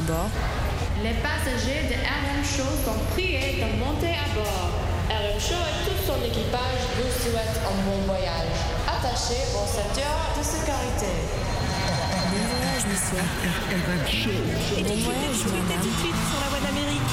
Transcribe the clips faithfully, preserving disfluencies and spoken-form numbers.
à bord. Les passagers de R M Show sont priés de monter à bord. R M Show et tout son équipage vous souhaitent un bon voyage. Attachez vos ceintures de sécurité. Bon voyage, monsieur. R M Show. Bon voyage, madame. Tout de suite sur la voie d'Amérique.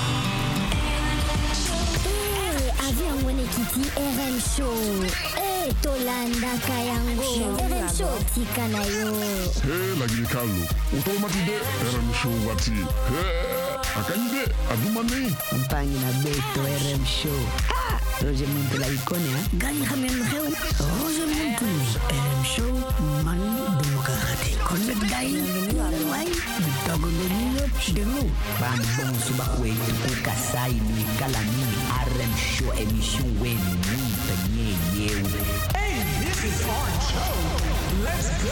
Avion Wenekiti R M Show. Eh, Tolanda Kayango. R M Show Tikanayo. Hey, lagi kalu. Utol matide R M Show wati. Hey, akanyide adumani. Mpangi na beto R M Show. Ah, Roger Muntu la ikone ha. Gani khamen kheu. Roger Muntu R M Show man demokrate. Connect dai. Wai. Bitago lelilo chidelo. Bam bon subakwe tu kasai ni kalami R M Show émission wen ni tanye yewe. Hey, this is our show. Let's go.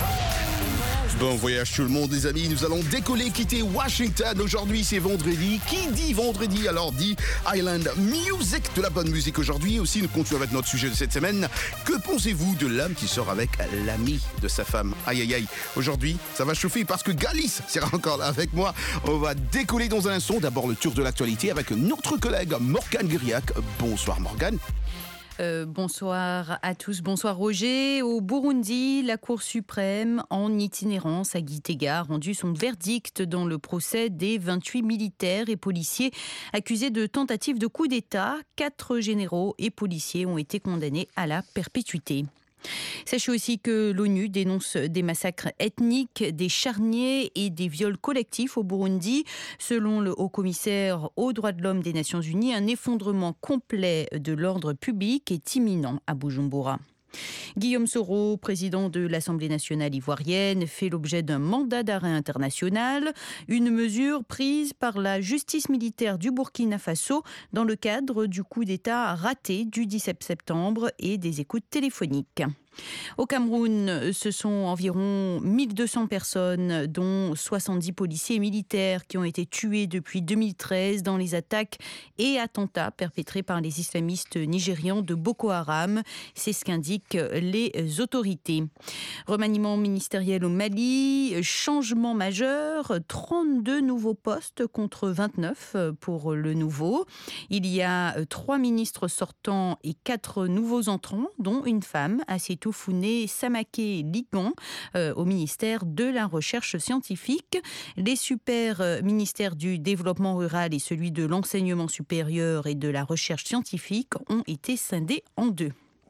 Bon voyage tout le monde les amis, nous allons décoller, quitter Washington. Aujourd'hui c'est vendredi, qui dit vendredi alors dit Island Music, de la bonne musique aujourd'hui. Aussi nous continuons avec notre sujet de cette semaine. Que pensez-vous de l'homme qui sort avec l'ami de sa femme? Aïe aïe aïe, aujourd'hui ça va chauffer parce que Galice sera encore là avec moi. On va décoller dans un instant, d'abord le tour de l'actualité avec notre collègue Morgane Guiriac. Bonsoir Morgane. Euh, bonsoir à tous, bonsoir Roger. Au Burundi, la Cour suprême en itinérance à Gitega a rendu son verdict dans le procès des vingt-huit militaires et policiers accusés de tentative de coup d'État. Quatre généraux et policiers ont été condamnés à la perpétuité. Sachez aussi que l'ONU dénonce des massacres ethniques, des charniers et des viols collectifs au Burundi. Selon le haut-commissaire aux droits de l'homme des Nations Unies, un effondrement complet de l'ordre public est imminent à Bujumbura. Guillaume Soro, président de l'Assemblée nationale ivoirienne, fait l'objet d'un mandat d'arrêt international, une mesure prise par la justice militaire du Burkina Faso dans le cadre du coup d'État raté du dix-sept septembre et des écoutes téléphoniques. Au Cameroun, ce sont environ mille deux cents personnes, dont soixante-dix policiers et militaires, qui ont été tués depuis deux mille treize dans les attaques et attentats perpétrés par les islamistes nigérians de Boko Haram. C'est ce qu'indiquent les autorités. Remaniement ministériel au Mali, changement majeur, trente-deux nouveaux postes contre vingt-neuf pour le nouveau. Il y a trois ministres sortants et quatre nouveaux entrants, dont une femme, Assietou Founé Samaké Ligan, euh, au ministère de la Recherche scientifique. Les super euh, ministères du Développement rural et celui de l'Enseignement supérieur et de la Recherche scientifique ont été scindés en deux.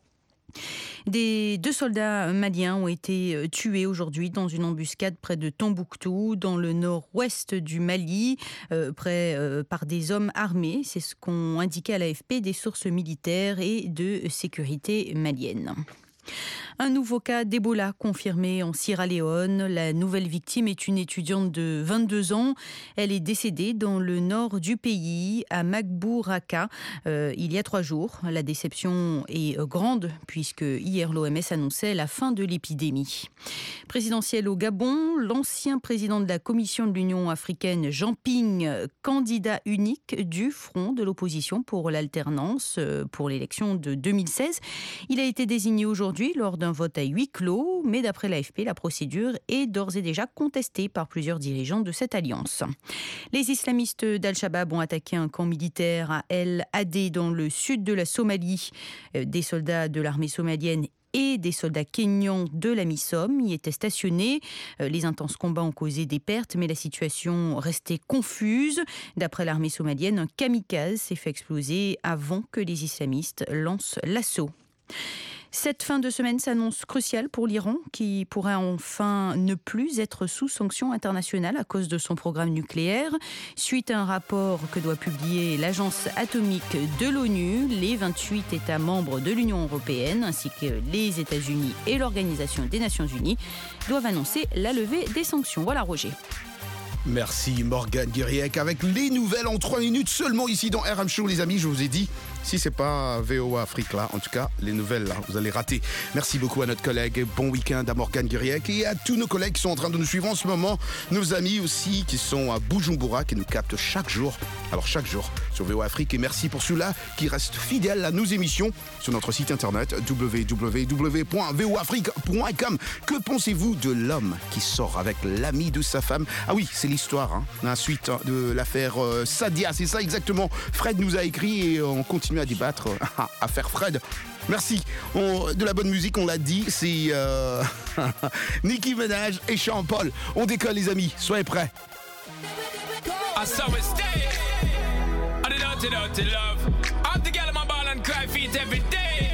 Des deux soldats maliens ont été tués aujourd'hui dans une embuscade près de Tombouctou, dans le nord-ouest du Mali, euh, près euh, par des hommes armés. C'est ce qu'ont indiqué à l'A F P des sources militaires et de sécurité maliennes. Un nouveau cas d'Ebola confirmé en Sierra Leone. La nouvelle victime est une étudiante de vingt-deux ans. Elle est décédée dans le nord du pays, à Magbouraka, euh, il y a trois jours. La déception est grande puisque hier l'O M S annonçait la fin de l'épidémie. Présidentielle au Gabon, l'ancien président de la Commission de l'Union africaine, Jean Ping, candidat unique du Front de l'opposition pour l'alternance pour l'élection de deux mille seize. Il a été désigné aujourd'hui lors d'un vote à huis clos, mais d'après l'A F P, la procédure est d'ores et déjà contestée par plusieurs dirigeants de cette alliance. Les islamistes d'Al-Shabaab ont attaqué un camp militaire à El Adé dans le sud de la Somalie. Des soldats de l'armée somalienne et des soldats kényans de la MISOM y étaient stationnés. Les intenses combats ont causé des pertes, mais la situation restait confuse. D'après l'armée somalienne, un kamikaze s'est fait exploser avant que les islamistes lancent l'assaut. Cette fin de semaine s'annonce cruciale pour l'Iran, qui pourrait enfin ne plus être sous sanctions internationales à cause de son programme nucléaire. Suite à un rapport que doit publier l'agence atomique de l'ONU, les vingt-huit États membres de l'Union européenne, ainsi que les États-Unis et l'Organisation des Nations Unies, doivent annoncer la levée des sanctions. Voilà Roger. Merci Morgane Guiriac avec les nouvelles en trois minutes seulement ici dans R M Show les amis, je vous ai dit, si c'est pas V O A Afrique là, en tout cas, les nouvelles là, vous allez rater. Merci beaucoup à notre collègue, bon week-end à Morgane Guiriec et à tous nos collègues qui sont en train de nous suivre en ce moment, nos amis aussi qui sont à Bujumbura, qui nous captent chaque jour, alors chaque jour sur V O A Afrique, et merci pour ceux-là qui restent fidèles à nos émissions sur notre site internet w w w point v o afrique point com. Que pensez-vous de l'homme qui sort avec l'ami de sa femme? Ah oui, c'est l'histoire, hein, la suite de l'affaire euh, Sadia, c'est ça exactement. Fred nous a écrit et on continue à débattre, euh, à faire Fred. Merci. On, de la bonne musique, on l'a dit, c'est euh, Nicki Minaj et Sean Paul. On décolle les amis, soyez prêts. I saw it stay. I did dirty, dirty love. I'm the girl in my ball and cry feet every day.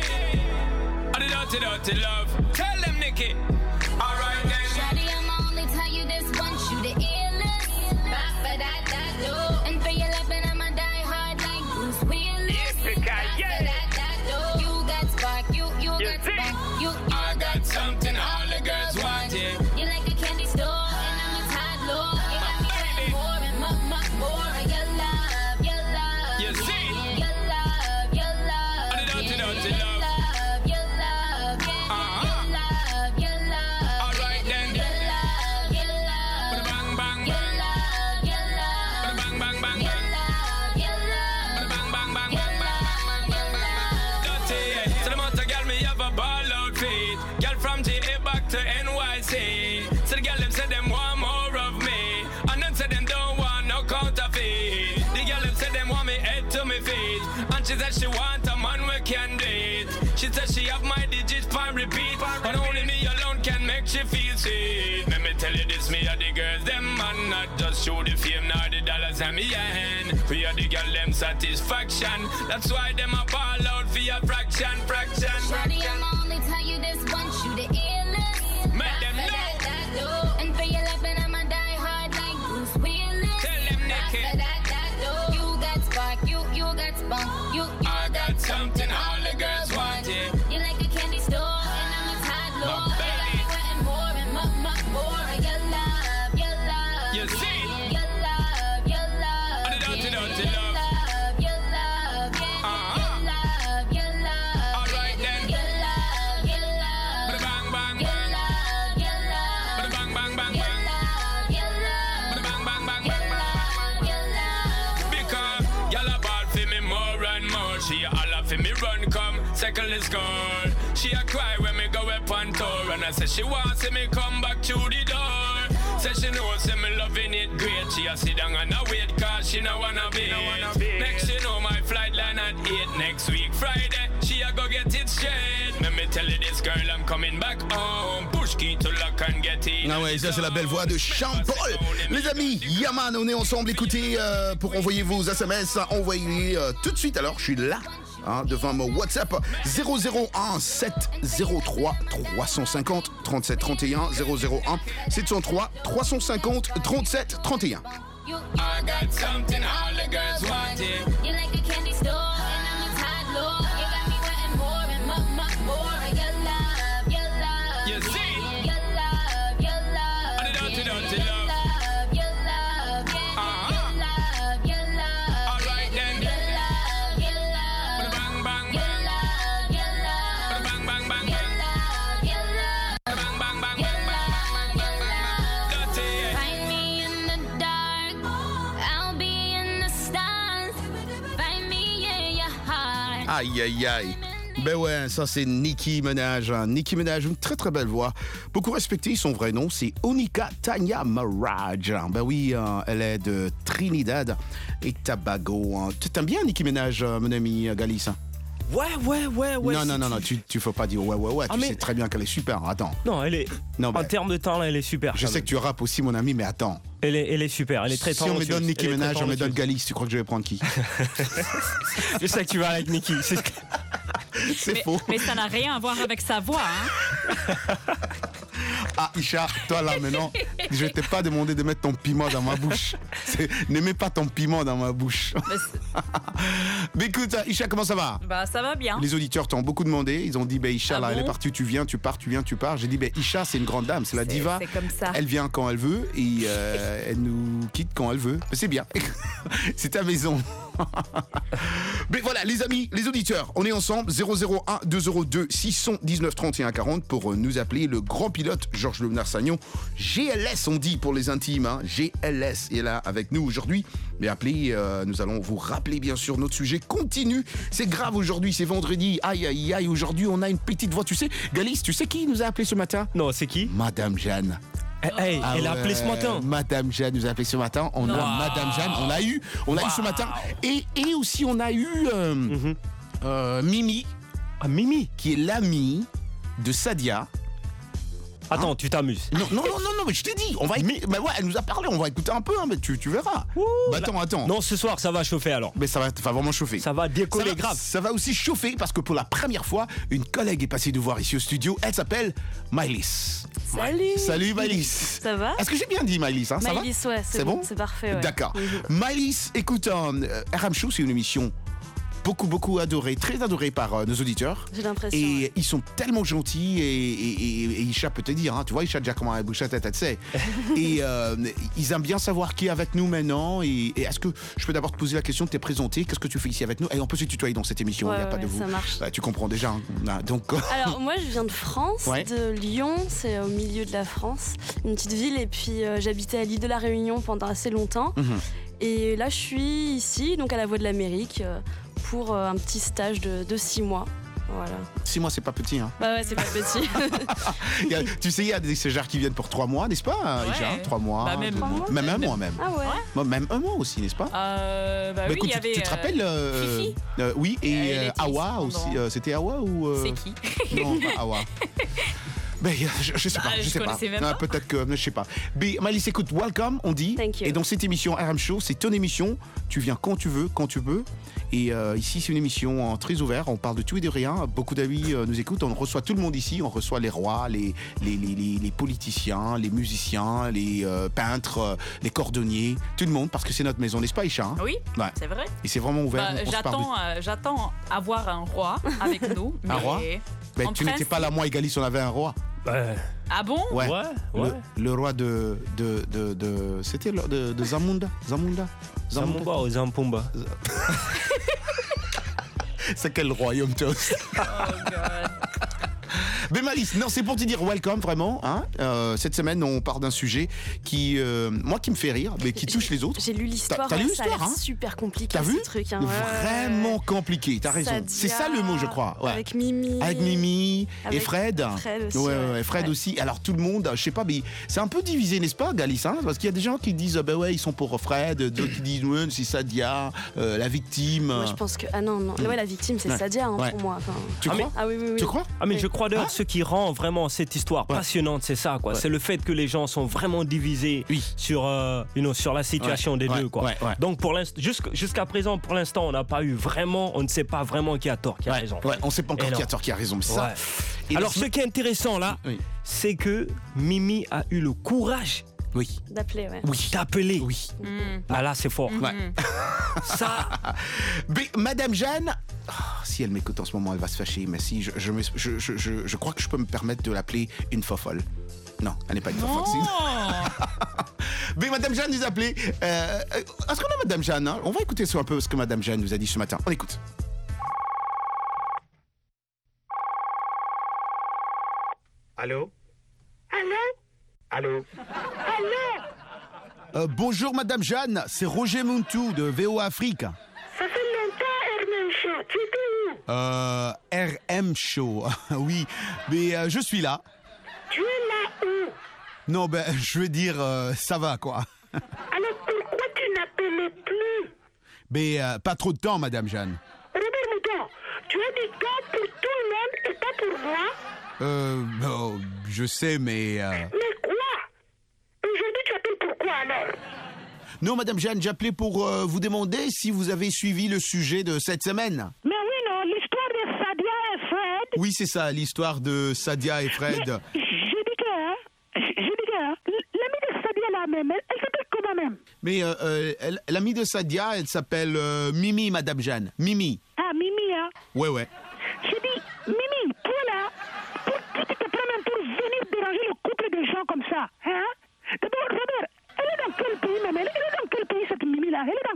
I did dirty, dirty love. Tell them, Nikki. All right then. Shawty, I'ma only tell you this once. You the illest. Bop, ba, da, da, do. And for your loving, I'ma die hard like Bruce Willis. Yes, Bop, ba, da, da, do. You got spark. You, you You got see? spark. You, you I got got something all the girls want, yeah. You like a candy store, and I'm a toddler. You got me wanting more and more, more, more. Your love, your love. You see? Your love, your love. I did dirty, dirty Your love. love, your love. Yeah, Uh-huh. your love, your love. All right then. Your love, your love. Bang, bang, Your bang. love, your love. Bang, bang, bang, Your bang. love, your love. Bang, bang, bang, Your bang, bang. love, your love. Dirty, yeah. So the amount of girl me have a ball outfit. Girl from G A back to N Y C. So the girl them say them want more of me. And then say them don't want no counterfeit. The girl them say them want me head to me feet. And she said she want a man we can date. She said she have my digits for repeat. And only me alone can make she feel sweet. Let me tell you this, me are the girls them man. Not just show the fame nor the dollars in me hand. We are the girl them satisfaction. That's why them a ball out for your fraction, fraction, Shawty, fraction. I'ma only tell you this once. You the illest. Make them Bop, ba, know. da, da, do. And for your loving, I'ma die hard like Bruce Willis. Tell them, Nikki. Bop, ba, da, da, do. You got spark. You, you got spunk. You, you I got something all the girls want, yeah. You like a candy store, and I'm a toddler. My baby. You got me wanting more and more, more, more. Your love, your love. You see? Your love, your love. I did dirty, dirty Your love. love, your love. Yeah. Uh-huh. Your love, your love. All right then. Your love, your love. Bang, bang, Your bang. love, your love. Bang, bang, bang, Your bang. love, your love. Bang, bang, bang, Your bang, bang. love, your love. Because y'all a ball for me more and more. She a holler for me run come second the score. She a cry when me go up on tour. And I say she wants see me come back through the door. Say she knows say me loving it great. She a sit down and a wait cause she no wanna be. Next you know my flight line at eight next week Friday. She a go get it straight. Let me tell you this girl I'm coming back home. Push key to lock and get in. Ah ouais, ça c'est la belle voix de Sean Paul. Les amis, Yaman, on est ensemble. Écoutez, euh, pour envoyer vos S M S, envoyez euh, tout de suite. Alors, je suis là, hein, devant mon WhatsApp zéro zéro un sept zéro trois trois cent cinquante trente-sept trente et un zéro zéro un sept zéro trois trois cent cinquante trente-sept trente et un. You, you I got something all the girls want, yeah. You like a candy store, and I'm a toddler. You got me wanting more and more, more, more. Your love, your love. You see? Your love, your love. I did dirty, dirty Your love. love, your love. Yeah, Uh-huh. your love, your love. All right then. Your love, your love. Bang, bang, Your bang. love, your love. Bang, bang, bang, Your bang. love, your love. Bang, bang, bang, bang, Your bang, love, your love. Dirty, yeah. Find me in the dark, I'll be in the stars. Find me in your heart. Aïe, aïe, aïe. Ben ouais, ça c'est Nicki Minaj. hein. Nicki Minaj, une très très belle voix. Beaucoup respectée, son vrai nom, c'est Onika Tanya Maraj. Ben oui, euh, elle est de Trinidad et Tobago. hein. Tu t'aimes bien Nicki Minaj, euh, mon ami euh, Galis hein? Ouais, ouais, ouais, ouais. Non, si non, non, tu- non, tu, tu faut pas dire ouais, ouais, ouais. Ah, tu mais- sais très bien qu'elle est super. Attends. Non, elle est. Non, En ben, termes de temps, là, elle est super. je quand sais même. que tu rappes aussi, mon ami, mais attends. Elle est, elle est super. Elle est très Si on me talentueuse. donne Nicki Elle est très Minaj, on me donne talentueuse. Galis, tu crois que je vais prendre qui? Je sais que tu vas avec Nicki. C'est- C'est Mais, faux. mais ça n'a rien à voir avec sa voix. Hein. Ah, Isha, toi là maintenant, je t'ai pas demandé de mettre ton piment dans ma bouche. C'est- Ne mets pas ton piment dans ma bouche. Mais c'est- Mais écoute, Isha, comment ça va? bah, ça va bien. Les auditeurs t'ont beaucoup demandé. Ils ont dit, ben Isha, Ah là, elle bon est partie, tu viens, tu pars, tu viens, tu pars. J'ai dit, ben Isha, c'est une grande dame, c'est la C'est- diva. c'est comme ça. Elle vient quand elle veut et euh, elle nous quitte quand elle veut. C'est bien. C'est ta maison. Mais voilà, les amis, les auditeurs, on est ensemble. zéro zéro un deux zéro deux six cent dix-neuf trente et un quarante pour nous appeler le grand pilote Georges Levenard-Sagnon. G L S, on dit pour les intimes. Hein. G L S est là avec nous aujourd'hui. Mais appelez, euh, nous allons vous rappeler bien sûr notre sujet continue. C'est grave aujourd'hui, c'est vendredi. Aïe, aïe, aïe, aujourd'hui on a une petite voix. Tu sais, Galis, tu sais qui nous a appelé ce matin? Non, c'est qui? Madame Jeanne. Hey, ah elle ouais, a appelé ce matin. Madame Jeanne nous a appelé ce matin. On a wow. Madame Jeanne, on a eu, on a wow. eu ce matin. Et, et aussi on a eu euh, mm-hmm. euh, Mimi. Ah, Mimi, qui est l'amie de Sadia. Attends, hein? Tu t'amuses. Non, non, non, non, non, mais je t'ai dit, on va écouter. Mais ouais, elle nous a parlé, on va écouter un peu, hein, mais tu, tu verras. Ouh, bah attends, attends. Non, ce soir, ça va chauffer alors. Mais ça va, ça va vraiment chauffer. Ça va décoller ça va, grave. Ça va aussi chauffer parce que pour la première fois, une collègue est passée nous voir ici au studio. Elle s'appelle Maëlys. Salut. Salut Maëlys. Ça va? Est-ce que j'ai bien dit Maëlys, hein? Ça Maëlys, va? ouais, c'est, c'est bon, bon c'est parfait. Ouais. D'accord. Mm-hmm. Maëlys, écoute, euh, R M Show, c'est une émission beaucoup, beaucoup adorée, très adorée par euh, nos auditeurs. J'ai l'impression. Et ouais. ils sont tellement gentils et, et, et, et Isha peut te dire, hein, tu vois, Isha déjà comment elle bouge la tête, tu sais. Et euh, ils aiment bien savoir qui est avec nous maintenant. Et, et est-ce que je peux d'abord te poser la question de te présenter? Qu'est-ce que tu fais ici avec nous? Et on peut se tutoyer dans cette émission, il ouais, n'y a ouais, pas de vous. Ça marche. Bah, tu comprends déjà. Hein. Donc... Alors, moi, je viens de France, ouais. de Lyon, c'est au milieu de la France, une petite ville. Et puis, euh, j'habitais à l'île de la Réunion pendant assez longtemps. Mm-hmm. Et là, je suis ici, donc à la Voix de l'Amérique. Euh, pour un petit stage de, de six mois. Voilà. Six mois, c'est pas petit, hein? Bah ouais, c'est pas petit. a, tu sais, il y a des stagiaires qui viennent pour trois mois, n'est-ce pas, ouais. Isha? Trois mois. Bah même, deux mois. Même un mois, même. Ah ouais? Moi, même un mois aussi, n'est-ce pas? Euh, bah, bah oui, écoute, il y avait. Tu, tu te rappelles euh, Fifi euh, oui, et euh, Awa aussi. Euh, c'était Awa ou. Euh... C'est qui? Non, pas Awa. Ben, je, je sais pas, bah, je, je sais pas. Même ah, pas. Peut-être que, je sais pas. Mais Maëlys, écoute, welcome, on dit. Thank you. Et dans cette émission R M Show, c'est ton émission. Tu viens quand tu veux, quand tu veux. Et euh, ici, c'est une émission euh, très ouverte. On parle de tout et de rien. Beaucoup d'amis euh, nous écoutent. On reçoit tout le monde ici. On reçoit les rois, les, les, les, les, les politiciens, les musiciens, les euh, peintres, euh, les cordonniers, tout le monde, parce que c'est notre maison, n'est-ce pas, Isha? Hein? Oui, ouais. C'est vrai. Et c'est vraiment ouvert. Bah, j'attends, de... euh, j'attends avoir un roi avec nous. Un roi? Ben, tu n'étais pas là, moi et Galis, on avait un roi. Euh... Ah bon? Ouais. ouais, ouais. Le, le roi de, de, de, de c'était le, de, de Zamunda, Zamunda, Zamunda ou Zampumba. C'est quel royaume, toi? Oh God. Mais Maëlys, non, c'est pour te dire welcome vraiment. Hein. Euh, cette semaine, on part d'un sujet qui, euh, moi, qui me fait rire, mais qui touche les autres. J'ai lu l'histoire. T'as, t'as ouais, lu l'histoire, ça a l'air hein? Super compliqué. T'as vu? Ce truc, hein. Vraiment ouais. compliqué. T'as raison. Sadia, c'est ça le mot, je crois. Ouais. Avec Mimi. Avec Mimi avec et Fred. Fred aussi. Ouais, ouais, Fred ouais. aussi. Alors tout le monde, je sais pas, mais c'est un peu divisé, n'est-ce pas, Galis? Hein, parce qu'il y a des gens qui disent, ben ouais, ils sont pour Fred, d'autres qui disent, ouais, c'est Sadia, euh, la victime. Moi, je pense que ah non, non, ouais, la victime, c'est ouais. Sadia hein, ouais. pour moi. Enfin... Tu ah, crois? mais... Ah oui, oui, oui. Tu crois? Ah mais oui. je crois d'ailleurs, ah. ce qui rend vraiment cette histoire ouais. passionnante, c'est ça, quoi. Ouais. C'est le fait que les gens sont vraiment divisés oui. sur, euh, you know, sur la situation ouais. des ouais. deux, quoi. Ouais. Ouais. Donc pour jusqu'à, jusqu'à présent, pour l'instant, on n'a pas eu vraiment, on ne sait pas vraiment qui a tort, qui a ouais. raison. Ouais. On ne sait pas encore Et qui non. a tort, qui a raison. Mais ça. Ouais. Et alors, ce qui est intéressant là, oui. c'est que Mimi a eu le courage. Oui. D'appeler, ouais. Oui. D'appeler. Oui. Mm. Ah là, c'est fort. Mm-hmm. Ouais. Ça. Mais Madame Jeanne, oh, si elle m'écoute en ce moment, elle va se fâcher. Mais si, je, je, je, je, je, je crois que je peux me permettre de l'appeler une fofolle. Non, elle n'est pas une fofolle. Mais Madame Jeanne nous a appelé. Euh, est-ce qu'on a Madame Jeanne hein? On va écouter ça un peu ce que Madame Jeanne nous a dit ce matin. On écoute. Allô? Allô? Allô? Allô? Euh, bonjour Madame Jeanne, c'est Roger Muntu de V O Afrique. Ça fait longtemps, R M Show. Tu es où? Euh, R M Show, oui, mais euh, je suis là. Tu es là où? Non, ben, je veux dire, euh, ça va, quoi. Alors pourquoi tu n'appelais plus? Mais euh, pas trop de temps, Madame Jeanne. Robert Mouton, tu as du temps pour tout le monde et pas pour moi? Euh, oh, je sais, mais... Euh... Mais quoi? Aujourd'hui, tu appelles pourquoi, alors? Non, Madame Jeanne, j'appelais pour euh, vous demander si vous avez suivi le sujet de cette semaine. Mais oui, non, l'histoire de Sadia et Fred. Oui, c'est ça, l'histoire de Sadia et Fred. Mais, j'ai dit que, hein, j'ai dit que, hein, l'amie de Sadia, là, même, elle, elle s'appelle comment même? Mais euh, euh, elle, l'amie de Sadia, elle s'appelle euh, Mimi, Madame Jeanne. Mimi. Ah, Mimi, hein? Ouais, ouais. J'ai dit, Mimi, toi, là, pour, tu te prends même pour venir déranger le couple de gens comme ça, hein? D'abord, Robert, elle est dans quel pays, même? Elle est dans quel pays, cette Mimi-là? Elle est dans quel pays?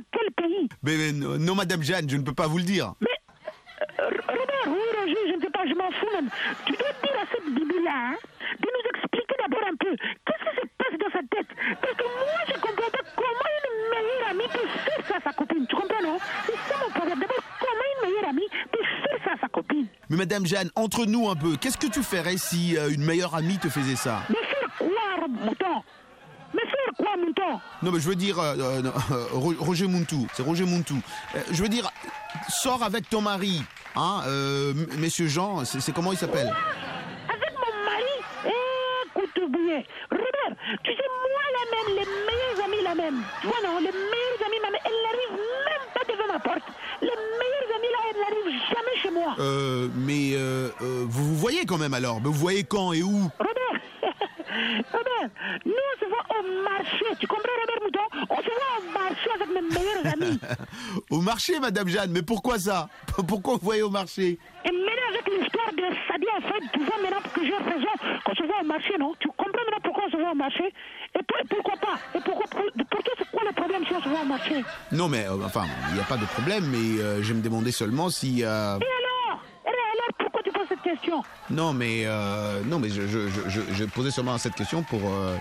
pays. Mais, mais non, non, Madame Jeanne, je ne peux pas vous le dire. Mais, euh, Robert, oui, Roger, je ne sais pas, je m'en fous même. Tu dois dire à cette bibi-là, hein, de nous expliquer d'abord un peu qu'est-ce qui se passe dans sa tête. Parce que moi, je ne comprends pas comment une meilleure amie peut faire ça à sa copine. Tu comprends, non? C'est ça mon problème. D'abord, comment une meilleure amie peut faire ça à sa copine? Mais Madame Jeanne, entre nous un peu, qu'est-ce que tu ferais si euh, une meilleure amie te faisait ça? Mais faire quoi, mouton? Mais faire quoi, mouton? Non, mais je veux dire, euh, euh, euh, Roger Muntou, c'est Roger Muntou. Euh, je veux dire, sors avec ton mari, hein, euh, Monsieur Jean, c'est, c'est comment il s'appelle? Avec mon mari? Écoute bien, Robert, tu sais, moi la même, les meilleurs amis la même. Tu vois, non, les meilleurs amis, ma mère, elle n'arrive même pas devant ma porte. Les meilleurs amis là, elle n'arrive jamais chez moi. Euh, mais euh, euh, vous vous voyez quand même alors? Mais vous voyez quand et où? Robert, Robert, nous on se voit au marché. Tu comprends, Robert Mouton? On se voit au marché avec mes meilleurs amis. Au marché, Madame Jeanne, mais pourquoi ça? Pourquoi vous voyez au marché? Et maintenant avec l'histoire de Sadia, en fait, tu vois maintenant que j'ai raison qu'on se voit au marché, non? Tu comprends maintenant pourquoi on se voit au marché? Et pour, pourquoi pas? Et pourquoi, pour, pour toi, c'est quoi le problème si on se voit au marché? Non, mais euh, enfin, il n'y a pas de problème, mais euh, je me demandais seulement si... Euh... Et alors? Et alors, pourquoi tu poses cette question? Non, mais euh, non, mais je, je, je, je posais seulement cette question pour... Euh...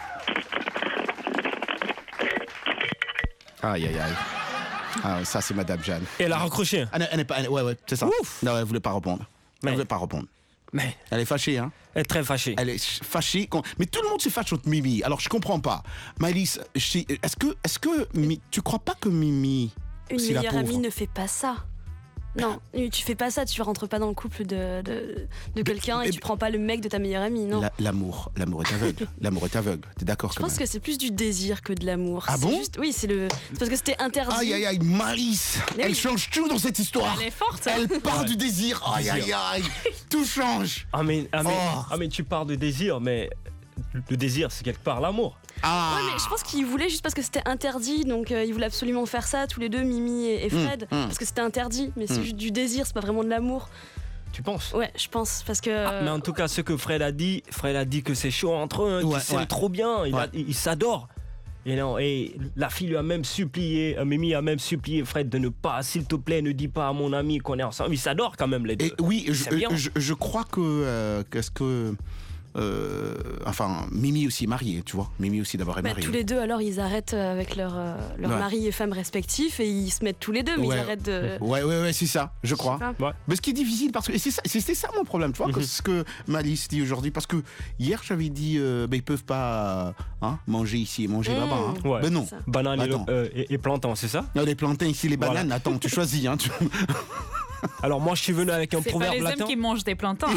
Aïe, aïe, aïe. Ah, ça, c'est Madame Jeanne. Et elle a raccroché. Elle, elle n'est pas... Elle, ouais, ouais, c'est ça. Ouf. Non, elle voulait pas répondre. Elle Mais... voulait pas répondre. Mais... Elle est fâchée, hein? Elle est très fâchée. Elle est fâchée. Quand... Mais tout le monde se fâche contre Mimi. Alors, je comprends pas. Maëlys, est-ce que, est-ce que tu crois pas que Mimi... Une meilleure amie ne fait pas ça. Non, tu fais pas ça, tu rentres pas dans le couple de, de, de quelqu'un et tu prends pas le mec de ta meilleure amie, non. La, l'amour, l'amour est aveugle. L'amour est aveugle. T'es d'accord? Je pense même que c'est plus du désir que de l'amour. Ah c'est bon juste, oui, c'est le, c'est parce que c'était interdit. Aïe aïe aïe, Maëlys, elle oui. change tout dans cette histoire. Elle est forte. Elle part ouais. du désir. Aïe aïe aïe, tout change. Ah mais, ah mais, oh. ah mais tu pars de désir, mais le désir c'est quelque part l'amour. Ah. Ouais, mais je pense qu'ils voulaient juste parce que c'était interdit, donc euh, ils voulaient absolument faire ça tous les deux, Mimi et, et Fred, mmh, mmh. parce que c'était interdit, mais c'est mmh. juste du désir, c'est pas vraiment de l'amour. Tu penses? Ouais, je pense, parce que... Ah, mais en tout cas, ce que Fred a dit, Fred a dit que c'est chaud entre eux, ouais, qu'ils s'aiment ouais. trop bien, ils ouais. il s'adorent. Et non, et la fille lui a même supplié, euh, Mimi a même supplié Fred de ne pas, s'il te plaît, ne dis pas à mon ami qu'on est ensemble. Ils s'adorent quand même les deux. Et oui, je, je, je crois que euh, qu'est-ce que euh, enfin Mimi aussi est mariée, tu vois. Mimi aussi d'abord est bah, mariée. Tous les deux, alors ils arrêtent avec leur euh, leur ouais. mari et femme respectifs et ils se mettent tous les deux, mais ouais. ils arrêtent de. Ouais, ouais, ouais, c'est ça, je crois. Ouais. Mais ce qui est difficile parce que et c'est ça, c'était ça mon problème, tu vois, mm-hmm. que ce que Maëlys dit aujourd'hui, parce que hier j'avais dit, euh, bah, ils peuvent pas hein, manger ici et manger mmh. là-bas. Hein. Ouais. Ben non. Bananes et, euh, et, et plantains, c'est ça? Non, les plantains ici, les bananes. Voilà. Attends, tu choisis, hein. Tu... Alors moi, je suis venu avec un c'est proverbe latin. C'est pas les hommes qui mangent des plantains.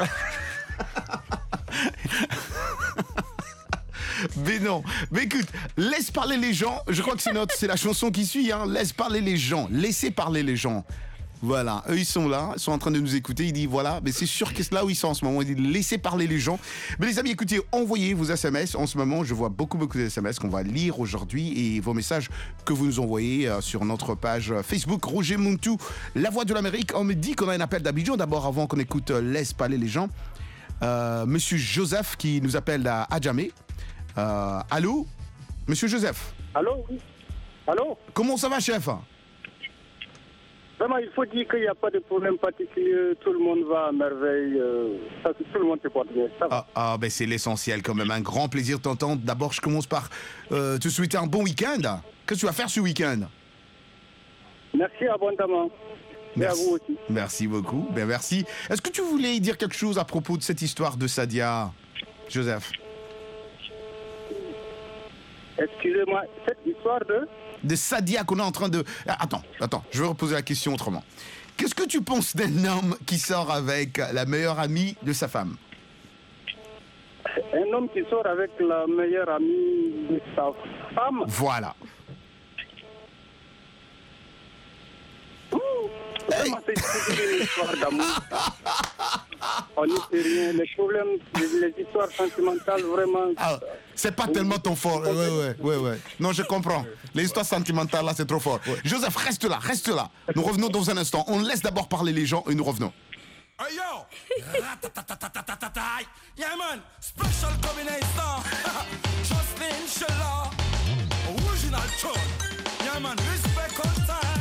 Mais non, mais écoute, laisse parler les gens. Je crois que c'est notre, c'est la chanson qui suit. Hein. Laisse parler les gens, laissez parler les gens. Voilà, eux ils sont là, ils sont en train de nous écouter. Ils disent voilà, mais c'est sûr que c'est là où ils sont en ce moment. Ils disent laissez parler les gens. Mais les amis, écoutez, envoyez vos S M S. En ce moment, je vois beaucoup beaucoup de S M S qu'on va lire aujourd'hui et vos messages que vous nous envoyez euh, sur notre page Facebook Roger Muntou, la voix de l'Amérique. On me dit qu'on a un appel d'Abidjan. D'abord, avant qu'on écoute euh, laisse parler les gens, euh, Monsieur Joseph qui nous appelle à Adjamé. Euh, allô, Monsieur Joseph. Allô, oui. Allô. Comment ça va, chef? Vraiment, il faut dire qu'il n'y a pas de problème particulier. Tout le monde va à merveille. Euh, ça, tout le monde se porte bien. Ça va. Ah, ah ben c'est l'essentiel quand même. Un grand plaisir de t'entendre. D'abord, je commence par euh, te souhaiter un bon week-end. Qu'est-ce que tu vas faire ce week-end? Merci abondamment. Merci. Et à vous aussi. Merci beaucoup. Ben merci. Est-ce que tu voulais dire quelque chose à propos de cette histoire de Sadia, Joseph? Excusez-moi, cette histoire de... De Sadia qu'on est en train de... Attends, attends, je vais reposer la question autrement. Qu'est-ce que tu penses d'un homme qui sort avec la meilleure amie de sa femme? Un homme qui sort avec la meilleure amie de sa femme? Voilà. Vraiment, c'est une histoire d'amour. On n'y sait rien. Les problèmes, les, les histoires sentimentales, vraiment... Ah, c'est pas tellement ton fort. Ouais, ouais, ouais, ouais. Non, je comprends. Les histoires sentimentales, là, c'est trop fort. Ouais. Joseph, reste là, reste là. Nous revenons dans un instant. On laisse d'abord parler les gens et nous revenons. Hey yo! Yeah man, special combination. Justin Sheila, original tune. Yeah man, respect on time.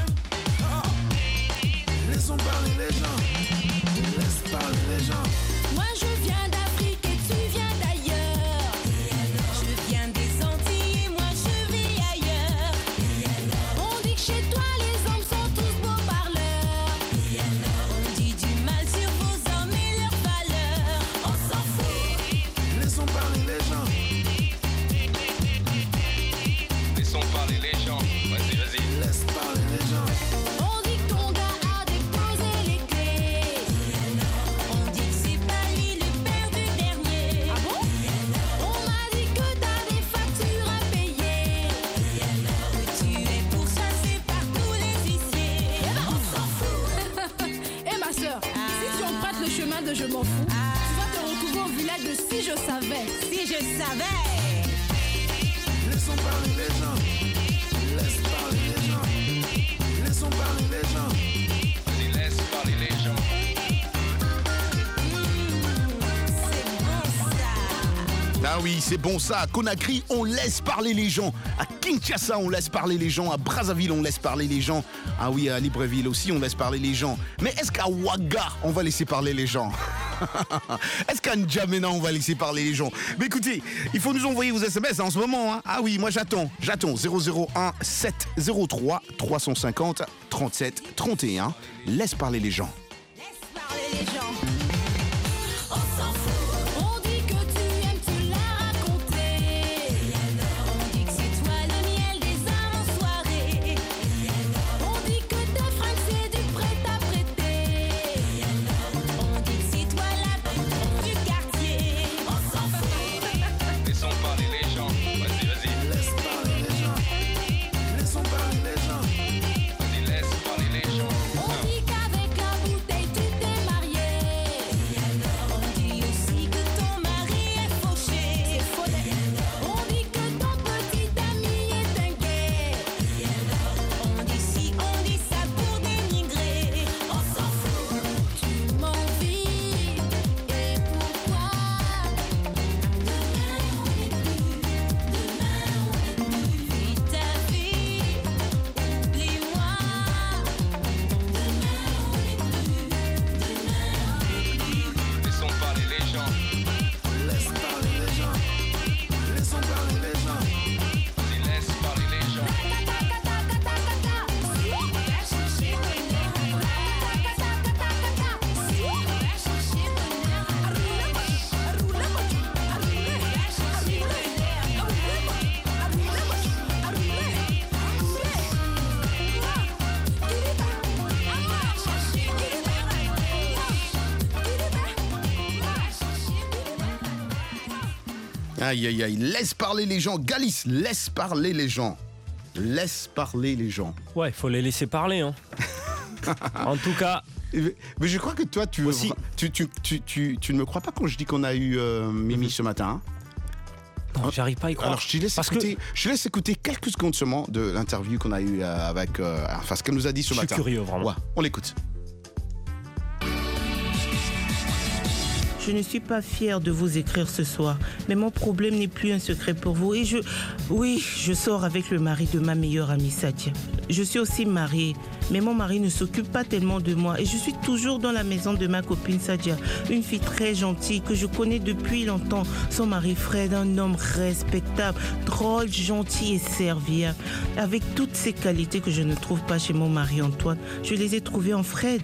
Laissons parler les gens. Laisse parler les gens. Moi je viens d'Afrique et tu viens d'ailleurs. Je viens des Antilles et moi je vis ailleurs. On dit que chez toi les hommes sont tous beaux parleurs. On dit du mal sur vos hommes et leurs valeurs. On s'en fout. Laissons parler les gens. Laissons parler les gens. Vas-y, vas-y. Laisse parler les gens. On dit que ton gars a déposé les clés. On dit que c'est pas lui le père du dernier. Ah bon? On m'a dit que t'as des factures à payer. Que tu es pourchassé par tous les huissiers. Eh ben on s'en fout. Eh ma soeur, si tu empruntes le chemin de je m'en fous, tu vas te retrouver au village de si je savais. Si je savais. Laissons parler les gens. Laisse parler les gens. Laissons parler les gens. Vas-y, laisse parler les gens. Ah oui, c'est bon ça. À Conakry, on laisse parler les gens. À Kinshasa, on laisse parler les gens. À Brazzaville, on laisse parler les gens. Ah oui, à Libreville aussi, on laisse parler les gens. Mais est-ce qu'à Ouaga, on va laisser parler les gens? Est-ce qu'à N'Djamena, on va laisser parler les gens? Mais écoutez, il faut nous envoyer vos S M S en ce moment. Hein. Ah oui, moi j'attends. J'attends. zéro zéro un sept zéro trois trois cent cinquante trente-sept trente et un. Laisse parler les gens. Parler les gens. On s'en fout. On dit que tu aimes, tu l'as raconté. On dit que c'est toi le miel des âmes en soirée. On dit que tes fringues c'est du prêt à prêter. On dit que c'est toi la bête du quartier. On s'en fout. Laissons parler les gens. Vas-y, vas-y. Laisse parler les gens. Laissons parler les gens. Vas-y, laisse parler les gens. On dit qu'avec la bouteille tu t'es marié. On dit aussi que ton mari est fauché. On dit que ton petit ami est un gay. On dit si, on dit ça pour dénigrer. On s'en fout. Tu m'envies. Et pourquoi? Demain on est plus. Demain on est plus. Vis ta vie. Oublie-moi. Demain on est plus. Demain on est plus. Laissons parler les gens. Laisse parler les gens. Laissons parler les gens. Vas-y, laisse parler les gens. Aïe, aïe, aïe. Laisse parler les gens. Galice, laisse parler les gens. Laisse parler les gens. Ouais, il faut les laisser parler. Hein. En tout cas. Mais je crois que toi, tu, aussi. tu, tu, tu, tu, tu ne me crois pas quand je dis qu'on a eu euh, Mimi ce matin. Hein? Non, j'arrive pas à y croire. Alors, je te laisse, Parce écouter, que... je te laisse écouter quelques secondes seulement de l'interview qu'on a eue euh, avec. Euh, enfin, ce qu'elle nous a dit ce je matin. Je suis curieux, vraiment. Ouais, on l'écoute. Je ne suis pas fière de vous écrire ce soir, mais mon problème n'est plus un secret pour vous. Et je... Oui, je sors avec le mari de ma meilleure amie Sadia. Je suis aussi mariée, mais mon mari ne s'occupe pas tellement de moi. Et je suis toujours dans la maison de ma copine Sadia, une fille très gentille que je connais depuis longtemps. Son mari Fred, un homme respectable, drôle, gentil et serviable. Avec toutes ces qualités que je ne trouve pas chez mon mari Antoine, je les ai trouvées en Fred.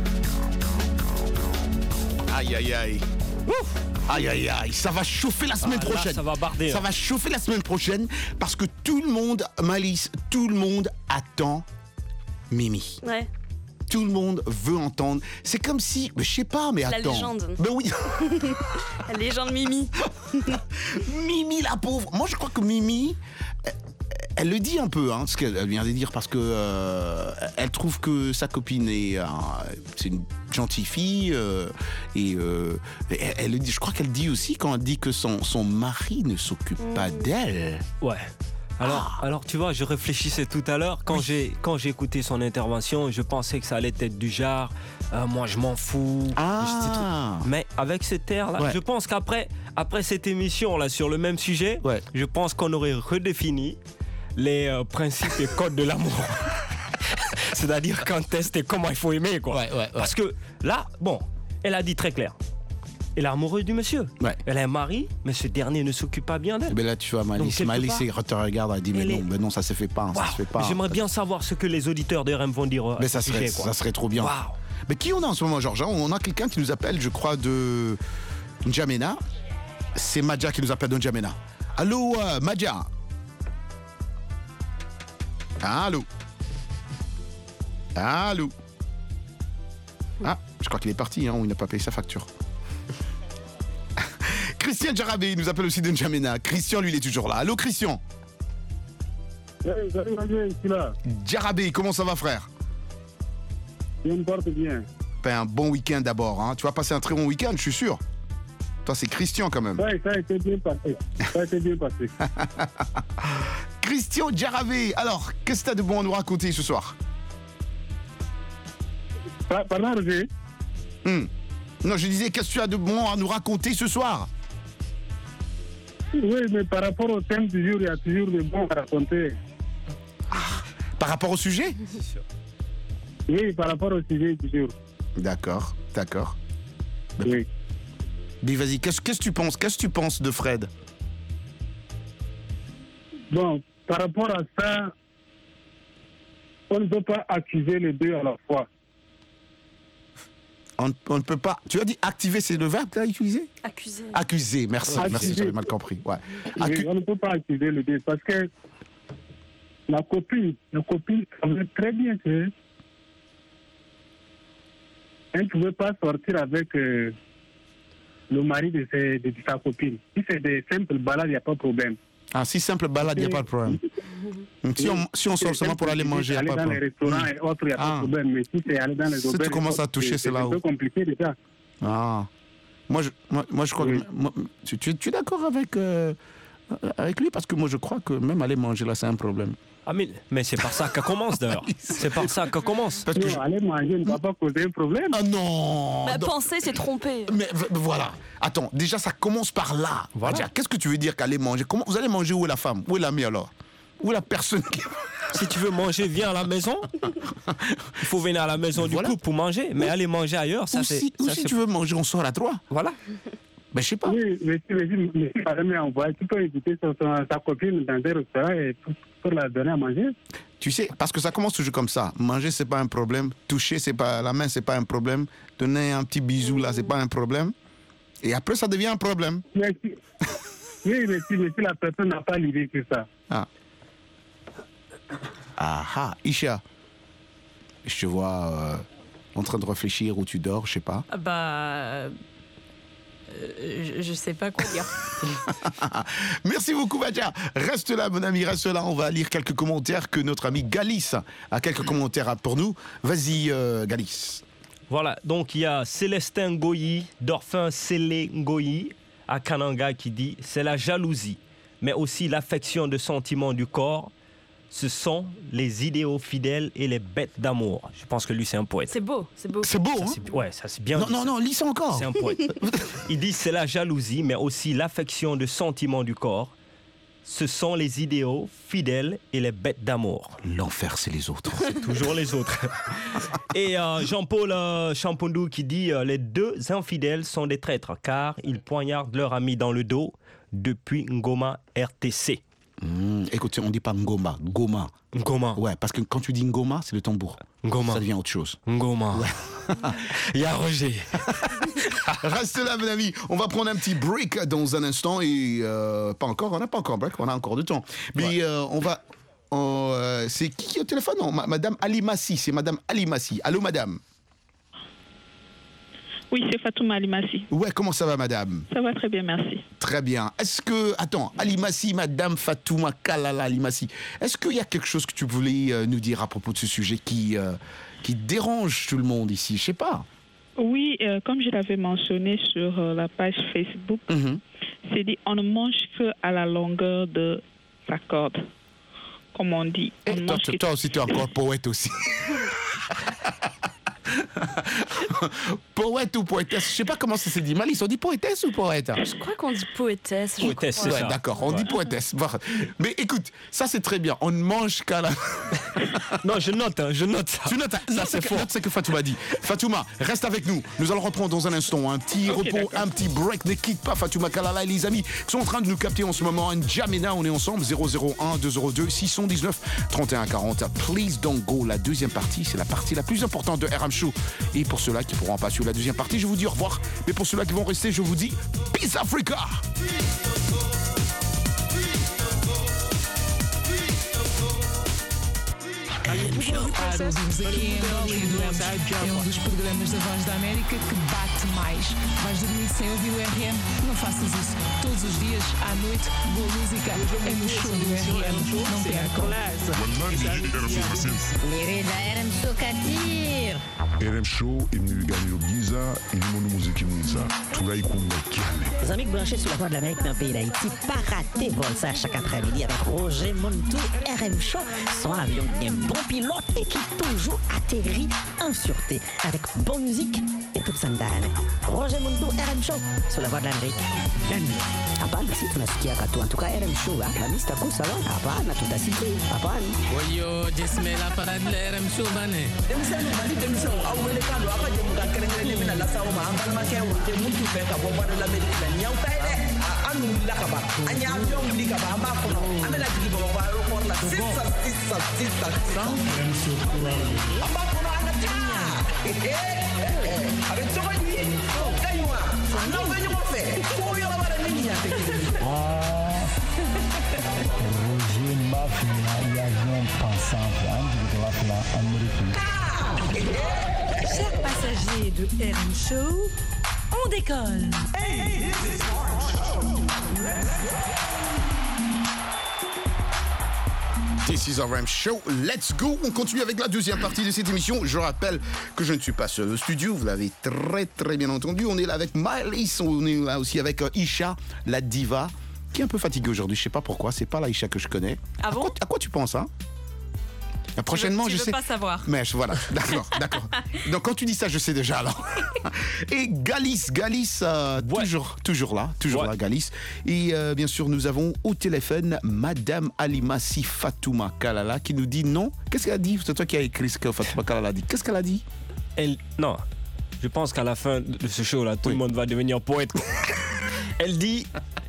Aïe, aïe, aïe. Ouf. Aïe, aïe, aïe. Ça va chauffer la semaine ah, là, prochaine. Ça va barder. Ça hein. va chauffer la semaine prochaine parce que tout le monde, Malice, tout le monde attend Mimi. Ouais. Tout le monde veut entendre. C'est comme si, je sais pas, mais La attends. légende. Ben oui. La légende Mimi. Mimi, la pauvre. Moi, je crois que Mimi, elle le dit un peu, hein, ce qu'elle vient de dire, parce que euh, elle trouve que sa copine est, euh, c'est une gentille fille, euh, et euh, elle, elle le dit. Je crois qu'elle dit aussi quand elle dit que son son mari ne s'occupe mmh. pas d'elle. Ouais. Alors, ah. alors, tu vois, je réfléchissais tout à l'heure, quand, oui. j'ai, quand j'ai écouté son intervention, je pensais que ça allait être du genre, euh, moi je m'en fous. Ah. Mais avec cet air-là, ouais. je pense qu'après après cette émission-là sur le même sujet, ouais. je pense qu'on aurait redéfini les euh, principes et codes de l'amour. C'est-à-dire quand test et comment il faut aimer, quoi. Ouais, ouais, ouais. Parce que là, bon, elle a dit très clair. Elle est amoureuse du monsieur. Ouais. Elle a un mari, mais ce dernier ne s'occupe pas bien d'elle. Mais là, tu vois, Malice, Donc, Malice quelque part, te regarde, elle dit mais elle non, est- mais non, ça se fait pas, ça Waouh. se fait pas. J'aimerais bien savoir ce que les auditeurs de R M vont dire. à Mais ce ça serait, sujet, quoi. ça serait trop bien. Waouh. Mais qui on a en ce moment, Georges? On a quelqu'un qui nous appelle, je crois, de N'Djamena. C'est Madja qui nous appelle de N'Djamena. Allô, euh, Madja? Allô? Allô? Ah, je crois qu'il est parti, hein, ou il n'a pas payé sa facture. Christian Jarabé nous appelle aussi de N'Djamena. Christian, lui, il est toujours là. Allô, Christian? Hey, salut, Roger, je suis là. Jarabé, comment ça va, frère? Je me porte bien. Ben, un bon week-end d'abord. Hein. Tu vas passer un très bon week-end, je suis sûr. Toi, c'est Christian quand même. Ouais, ça a été bien passé. Ça a été bien passé. Christian Jarabé, alors, qu'est-ce que tu as de bon à nous raconter ce soir? Pardon, Roger? Hmm. Non, je disais, qu'est-ce que tu as de bon à nous raconter ce soir? Oui, mais par rapport au thème du jour, il y a toujours de bons à raconter. Par rapport au sujet? Oui, par rapport au sujet du jour. D'accord, d'accord. Oui. Mais vas-y, qu'est-ce qu'est-ce que tu penses? Qu'est-ce que tu penses de Fred? Bon, par rapport à ça, on ne peut pas accuser les deux à la fois. On, on ne peut pas... Tu as dit activer, c'est le verbe que tu as utilisé? Accusé. Accuser, merci, Accuser. merci, j'avais mal compris. Ouais. Oui, on ne peut pas accuser les deux parce que la copine, la copine savait très bien que elle ne pouvait pas sortir avec euh, le mari de, ses- de sa copine. Si c'est des simples balades, il n'y a pas de problème. Ah, si simple balade, il n'y a pas de problème. Donc, si, on, si on sort seulement pour aller manger, il n'y a pas de Aller dans les problème. restaurants et autres, il n'y a pas Ah. de problème. Mais si c'est aller dans les Si auberges tu et commences à autres, toucher, c'est c'est là un où... peu compliqué déjà. Ah. Moi, je, moi, moi, je crois que... moi, tu, tu- tu es d'accord avec, euh, avec lui? Parce que moi, je crois que même aller manger, là, c'est un problème. Ah, mais, mais c'est par ça qu'elle commence d'ailleurs. C'est par ça qu'elle commence. Parce que Non, aller manger ne va pas causer un problème. Ah non Bah, non. penser, c'est tromper. Mais v- voilà. Attends, déjà, ça commence par là. Voilà. Déjà, qu'est-ce que tu veux dire qu'aller manger? Comment vous allez manger? Où est la femme? Où est l'ami alors? Où est la personne qui... Si tu veux manger, viens à la maison. Il faut venir à la maison Voilà. du couple pour manger. Mais aller manger ailleurs, ça Ou c'est. si, ou ça, si c'est- tu veux manger, on sort à trois. Voilà. Ben, je sais pas. Oui, mais si, mais si, mais si par exemple, on voit, tu peux inviter son- son- sa copine dans des restaurants et pour, pour la donner à manger. Tu sais, parce que ça commence toujours comme ça. Manger, c'est pas un problème. Toucher, c'est pas la main, c'est pas un problème. Donner un petit bisou là, c'est pas un problème. Et après, ça devient un problème. Mais si, oui, mais si, mais si la personne n'a pas l'idée que ça. Ah. Ah ah, Isha. Je te vois euh, en train de réfléchir où tu dors, je sais pas. Bah. euh, je, je sais pas quoi dire. Merci beaucoup, Madja. Reste là, mon ami, reste là. On va lire quelques commentaires que notre ami Galis a quelques commentaires pour nous. Vas-y, euh, Galis. Voilà, donc il y a Célestin Goyi, Dorfin Célé Ngoyi, à Kananga, qui dit c'est la jalousie, mais aussi l'affection de sentiments du corps. Ce sont les idéaux fidèles et les bêtes d'amour. Je pense que lui, c'est un poète. C'est beau, c'est beau. C'est beau, Ça, hein? c'est- Ouais, ça c'est bien. Non, dit, non, ça. non, lis ça encore. C'est un poète. Il dit c'est la jalousie, mais aussi l'affection de sentiments du corps. Ce sont les idéaux fidèles et les bêtes d'amour. L'enfer, c'est les autres. Toujours les autres. Et euh, Jean-Paul euh, Champondou qui dit euh, les deux infidèles sont des traîtres car ils poignardent leur ami dans le dos depuis Ngoma R T C. Mmh, écoute, on dit pas Ngoma, Ngoma. Ngoma. Ouais, parce que quand tu dis Ngoma, c'est le tambour. Ngoma. Ça devient autre chose. Ngoma. Il y a Roger. Reste là, mon ami. On va prendre un petit break dans un instant et euh, pas encore. On n'a pas encore break. On a encore du temps. Mais Ouais. euh, on va. on, euh, c'est qui au téléphone? Non, ma- Madame Alimassi. C'est Madame Alimassi. Allô, Madame. Oui, c'est Fatouma Alimassi. Ouais, comment ça va, Madame? Ça va très bien, merci. Très bien. Est-ce que, attends, Alimassi, Madame Fatouma Kalala Alimassi, est-ce qu'il y a quelque chose que tu voulais euh, nous dire à propos de ce sujet qui, euh, qui dérange tout le monde ici? Je sais pas. Oui, euh, comme je l'avais mentionné sur euh, la page Facebook, Mhm. c'est dit on ne mange que à la longueur de sa corde, comme on dit. On Eh, toi, mange toi, que- toi aussi, tu es encore poète aussi. Poète ou poétesse, je sais pas comment ça s'est dit. Malice, on dit poétesse ou poète? Je crois qu'on dit poétesse. je Poétesse, crois. c'est ça. Ouais, d'accord, on Ouais. dit poétesse. Voilà. Mais écoute, ça c'est très bien. On ne mange qu'à la. Non, je note, hein, je note ça. Tu notes, ça c'est fort. Note ce que Fatouma dit. Fatouma, reste avec nous. Nous allons reprendre dans un instant un petit Ok, repos, d'accord. un petit break. Ne quitte pas Fatouma Kalala et les amis qui sont en train de nous capter en ce moment. Un Jamina, on est ensemble. zéro zéro un deux zéro deux six un neuf trente et un quarante. Please don't go. La deuxième partie, c'est la partie la plus importante de R M Show. Et pour ceux-là qui pourront pas suivre la deuxième partie, je vous dis au revoir. Mais pour ceux-là qui vont rester, je vous dis Peace Africa. Para ouvirmos aqui em Hollywood, é um dos programas da Voz da América que bate mais. Vais dormir sem ouvir o R M? Não faças isso. Todos os dias, à noite, boa música é no show do R M. Não percam. Mirida R M Show Kadir. R M Show imniganyiro byiza irimo n'umuziki mwiza turayikunda cyane. Les amis branchés sur la voie de l'Amérique dans le pays d'Haïti, pas rater vol ça chaque après-midi avec Roger Montou, R M Show, son avion qui est un bon pilote et qui toujours atterrit en sûreté avec bonne musique et toute sa ndani. Roger Montou, R M Show, sur la voie de l'Amérique. Hapana, si tunasikia katu. En tout cas, R M Show, la liste à course alors, hapana, tutasikia, hapana. Oyo, jisme la parade de R M Show bane. Roger Mafia, l'avion pensant Chers passagers de R M Show, on décolle. This is R M Show, let's go. On continue avec la deuxième partie de cette émission. Je rappelle que je ne suis pas seul au studio, vous l'avez très très bien entendu. On est là avec Malice, on est là aussi avec euh, Isha, la diva, qui est un peu fatiguée aujourd'hui. Je sais pas pourquoi, c'est pas la Isha que je connais. Ah bon? à, quoi, à quoi tu penses, hein? Prochainement, tu veux, tu je veux sais. pas savoir. Mais je- voilà, d'accord, d'accord. Donc quand tu dis ça, je sais déjà alors. Et Galis, Galis, euh, toujours, toujours là, toujours Ouais. là, Galis. Et euh, bien sûr, nous avons au téléphone Madame Alimassi Fatouma Kalala qui nous dit non. Qu'est-ce qu'elle a dit? C'est toi qui as écrit ce que Fatouma Kalala a dit. Qu'est-ce qu'elle a dit? Elle, non, je pense qu'à la fin de ce show-là, tout le monde va devenir poète. Elle dit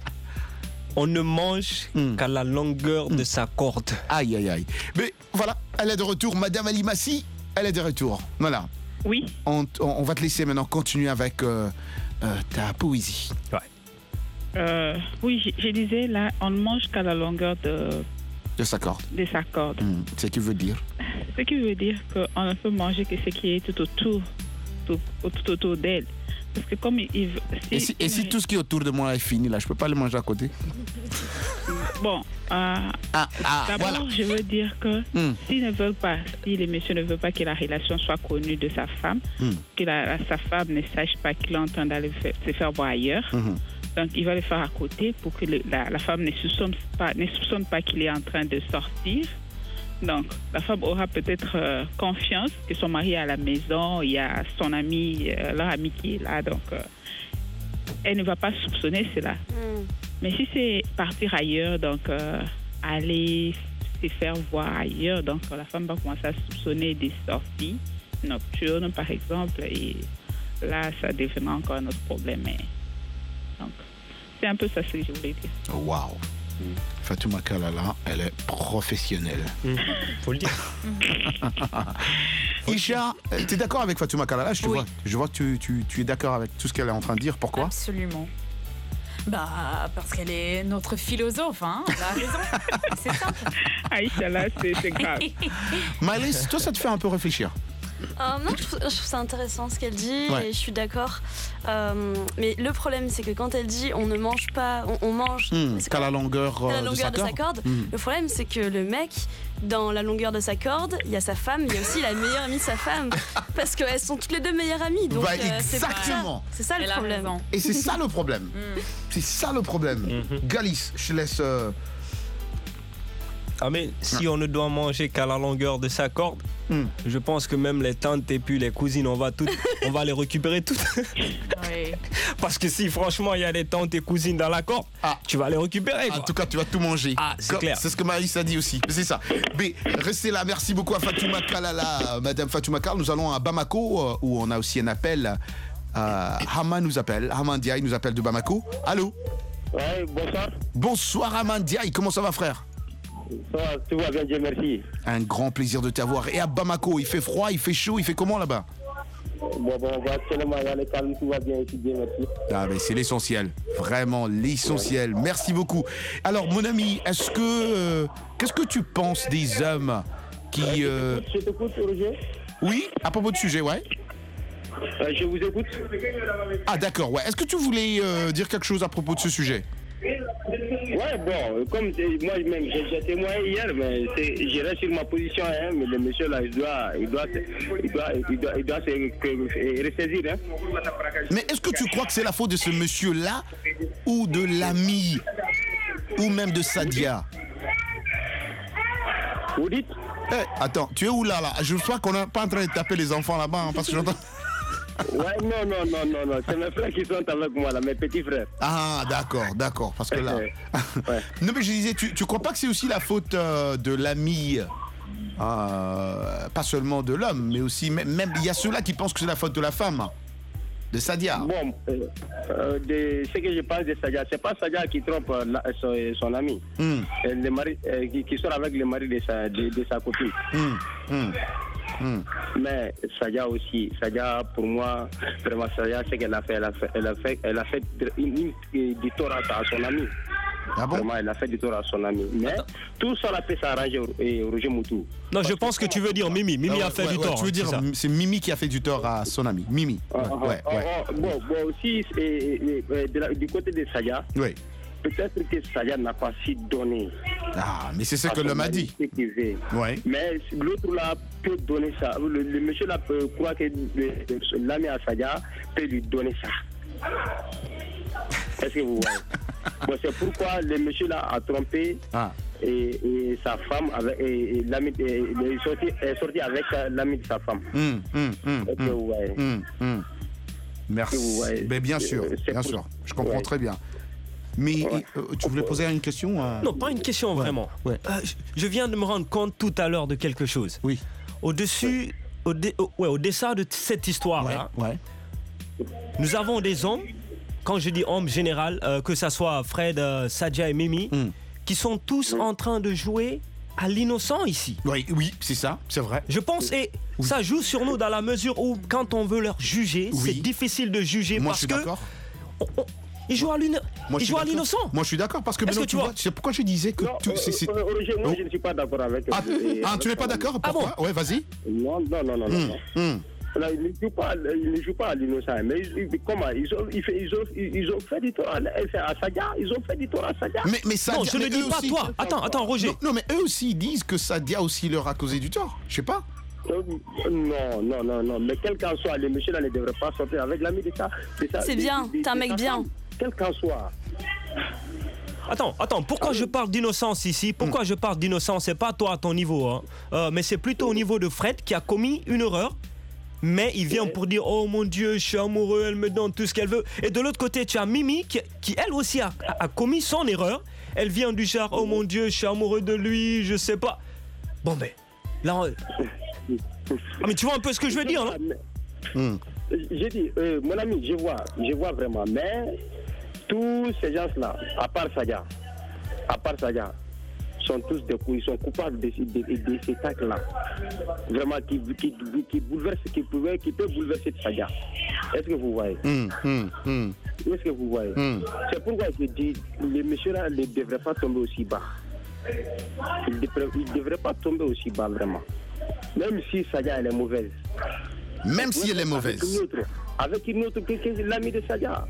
on ne mange qu'à la longueur de sa corde. Aïe, aïe, aïe. Mais voilà, elle est de retour. Madame Alimassi, elle est de retour. Voilà. Oui. On, on- on va te laisser maintenant continuer avec euh, euh, ta poésie. Ouais. Euh, oui, je, je disais là, on ne mange qu'à la longueur de, De sa corde. de sa corde. Hmm, c'est ce qu'il veut dire. Ce qui veut dire qu'on ne peut manger que ce qui est tout autour, tout, tout autour d'elle. Parce que comme il, il- Et si, et si tout ce qui est autour de moi est fini, là, je peux pas le manger à côté? Bon, euh, ah, d'abord, voilà. je veux dire que Hmm. s'ils ne veulent pas, si les messieurs ne veulent pas que la relation soit connue de sa femme, Hmm. que la, sa femme ne sache pas qu'il est en train d'aller fa- se faire voir ailleurs, Mhm. donc il va le faire à côté pour que le- la, la femme ne soupçonne pas, ne soupçonne pas qu'il est en train de sortir. Donc, la femme aura peut-être euh, confiance que son mari est à la maison, il y a son ami, euh, leur ami qui est là, donc euh, elle ne va pas soupçonner cela. Mais si c'est partir ailleurs, donc euh, aller se faire voir ailleurs, donc la femme va commencer à soupçonner des sorties nocturnes, par exemple, et là, ça deviendra encore un autre problème. Mais, donc, c'est un peu ça ce que je voulais dire. Waouh. Fatouma Kalala, elle est professionnelle. Faut le dire. Isha, tu es d'accord avec Fatouma Kalala? Je, te Oui. vois, je vois que tu, tu- tu es d'accord avec tout ce qu'elle est en train de dire. Pourquoi? Absolument. Bah, parce qu'elle est notre philosophe, hein. Elle a raison. C'est simple. Aïcha, là, c'est c'est grave. Malice, toi, ça te fait un peu réfléchir. Euh, non, je trouve, je trouve ça intéressant ce qu'elle dit Ouais. et je suis d'accord. Euh, mais le problème, c'est que quand elle dit on ne mange pas, on, on mange Hmm, c'est qu'à quoi la longueur, À la euh, longueur de sa corde. Hmm. Le problème, c'est que le mec, dans la longueur de sa corde, il y a sa femme, il y a aussi la meilleure amie de sa femme. Parce qu'elles sont toutes les deux meilleures amies. Donc, Bah, euh, c'est pour ça. exactement. C'est ça le Elle a problème. raison. Et c'est ça le problème. C'est ça le problème. Galis, je te laisse. euh, Ah mais si on ne doit manger qu'à la longueur de sa corde, mm. je pense que même les tantes et puis les cousines, on va toutes, on va les récupérer toutes. Oui. Parce que si franchement il y a des tantes et cousines dans la corde, ah. tu vas les récupérer. Quoi. En tout cas, tu vas tout manger. Ah, c'est Comme, clair. C'est ce que Maïs a dit aussi. C'est ça. Mais restez là. Merci beaucoup à Fatouma Kalala, Madame Fatouma Kal. Nous allons à Bamako où on a aussi un appel. Euh, Haman nous appelle. Haman Diaye nous appelle de Bamako. Allô. Oui, bonsoir. Bonsoir Haman Diaye. Comment ça va, frère? Ça va, tout va bien, Dieu merci. Un grand plaisir de t'avoir. Et à Bamako, il fait froid, il fait chaud, il fait comment là-bas? Bon, bon, actuellement, il y a le calme, tout va bien ici, Dieu merci. Ah, mais c'est l'essentiel. Vraiment l'essentiel. Ouais. Merci beaucoup. Alors, mon ami, est-ce que. Euh, qu'est-ce que tu penses des hommes qui. Euh... Je t'écoute, Roger. Oui, à propos du sujet, ouais. Euh, je vous écoute. Ah, d'accord, ouais. Est-ce que tu voulais euh, dire quelque chose à propos de ce sujet? Ouais, bon, comme moi-même, j'ai témoigné hier, mais je reste sur ma position, hein, mais le monsieur là, il doit, il doit, il doit, il doit, il doit se ressaisir. Hein. Mais est-ce que tu crois que c'est la faute de ce monsieur-là, ou de l'ami, ou même de Sadia? Vous dites? Hey, attends, tu es où là, là? Je crois qu'on n'est pas en train de taper les enfants là-bas, hein, parce que j'entends... Ouais, non, non, non, non, non, c'est mes frères qui sont avec moi là, mes petits frères. Ah, d'accord, d'accord, parce que là... ouais. Non, mais je disais, tu, tu crois pas que c'est aussi la faute euh, de l'ami, euh, pas seulement de l'homme, mais aussi, même, il y a ceux-là qui pensent que c'est la faute de la femme, de Sadia. Bon, euh, euh, de ce que je pense de Sadia, c'est pas Sadia qui trompe euh, la, son, son ami, mm. le mari, euh, qui, qui sort avec le mari de sa, de, de sa copine. Mm. Mm. Mmh. Mais Sadia aussi, Sadia pour moi, vraiment Sadia, ce qu'elle a fait, elle a fait, elle a fait, elle a fait une, une, du tort à son ami. Ah bon? Vraiment, elle a fait du tort à son ami. Mais Attends. tout ça, a fait s'arranger Roger Moutou. Non, je pense que, que tu veux dire Mimi. Mimi ah, a fait ouais, du ouais, tort. Tu veux dire, c'est Mimi qui a fait du tort à son ami. Mimi. Ah, ouais, ah, ouais, ah, ouais. Ah, bon, bon, aussi, et, et, et, de la, du côté de Sadia. Oui. Peut-être que Sadia n'a pas su donner. Ah, mais c'est ce que l'homme a dit. Ouais. Mais l'autre là peut donner ça. Le, le monsieur là peut croire que l'ami à Sadia peut lui donner ça. Est-ce que vous voyez? Bon, c'est pourquoi le monsieur là a trompé ah. et, et sa femme avec et, et l'ami et, il est sorti, est sorti avec l'ami de sa femme. Mmh, mmh, mmh, Est-ce que vous voyez? Mmh, mmh. Merci. Vous voyez? Mais bien sûr, bien pour... sûr. Je comprends ouais. très bien. Mais ouais. euh, tu voulais poser une question euh... Non, pas une question ouais. vraiment. Ouais. Euh, je viens de me rendre compte tout à l'heure de quelque chose. Oui. Au-dessus, au, dé, au, ouais, au dessin de cette histoire-là, ouais. ouais. nous avons des hommes, quand je dis hommes général, euh, que ça soit Fred, euh, Sadia et Mimi, mm. qui sont tous mm. en train de jouer à l'innocent ici. Oui, oui, c'est ça, c'est vrai. Je pense, et oui. ça joue sur nous dans la mesure où, quand on veut leur juger, oui. c'est difficile de juger. Moi, parce je suis que d'accord. On, on, Ils jouent à l'innocent. Moi, je suis d'accord parce que maintenant, que tu, tu vois, c'est pourquoi je disais que non, tout, euh, c'est, euh, Roger, moi, oh. je ne suis pas d'accord avec. Ah, euh, ah tu n'es pas d'accord? Pourquoi? Ah bon? Ouais, vas-y. Non, non, non, non, mmh, non. Mmh. Là, ils ne jouent pas, ils ne jouent pas à l'innocent. Mais ils, comment ils ont, ils, ils, ont, ils ont fait du tort à, à Sadia. Ils ont fait du tort à Sadia. Mais, mais Sadia, non, je ne dis pas aussi, toi. Attends, attends, Roger. Non, non, mais eux aussi ils disent que Sadia aussi leur a causé du tort. Je sais pas. Non, non, non, non. Mais quel qu'en soit, les messieurs là ne devraient pas sortir avec l'ami de ça. C'est bien. T'es un mec bien. Quel qu'en soit. Attends, attends, pourquoi je parle d'innocence ici? Pourquoi je parle d'innocence? C'est pas toi à ton niveau, hein. euh, mais c'est plutôt au niveau de Fred qui a commis une erreur. Mais il vient pour dire oh mon Dieu, je suis amoureux, elle me donne tout ce qu'elle veut. Et de l'autre côté, tu as Mimi qui, qui elle aussi a, a commis son erreur. Elle vient du genre oh mon Dieu, je suis amoureux de lui, je sais pas. Bon ben, là, on... mais tu vois un peu ce que je veux dire, non? mm. J'ai dit, euh, mon ami, je vois, je vois vraiment, mais tous ces gens-là, à part Sadia, à part Sadia, sont tous des coups, ils sont coupables de, de, de, de cet acte-là. Vraiment, qui, qui, qui bouleverse, qui peut, qui peut bouleverser Sadia. Est-ce que vous voyez? mm, mm, mm. Est-ce que vous voyez? mm. C'est pourquoi je dis, les messieurs-là ne devraient pas tomber aussi bas. Ils ne devraient, devraient pas tomber aussi bas, vraiment. Même si Sadia, elle est mauvaise. Même si elle est mauvaise. Avec une autre, avec une autre qui est l'ami de Sadia.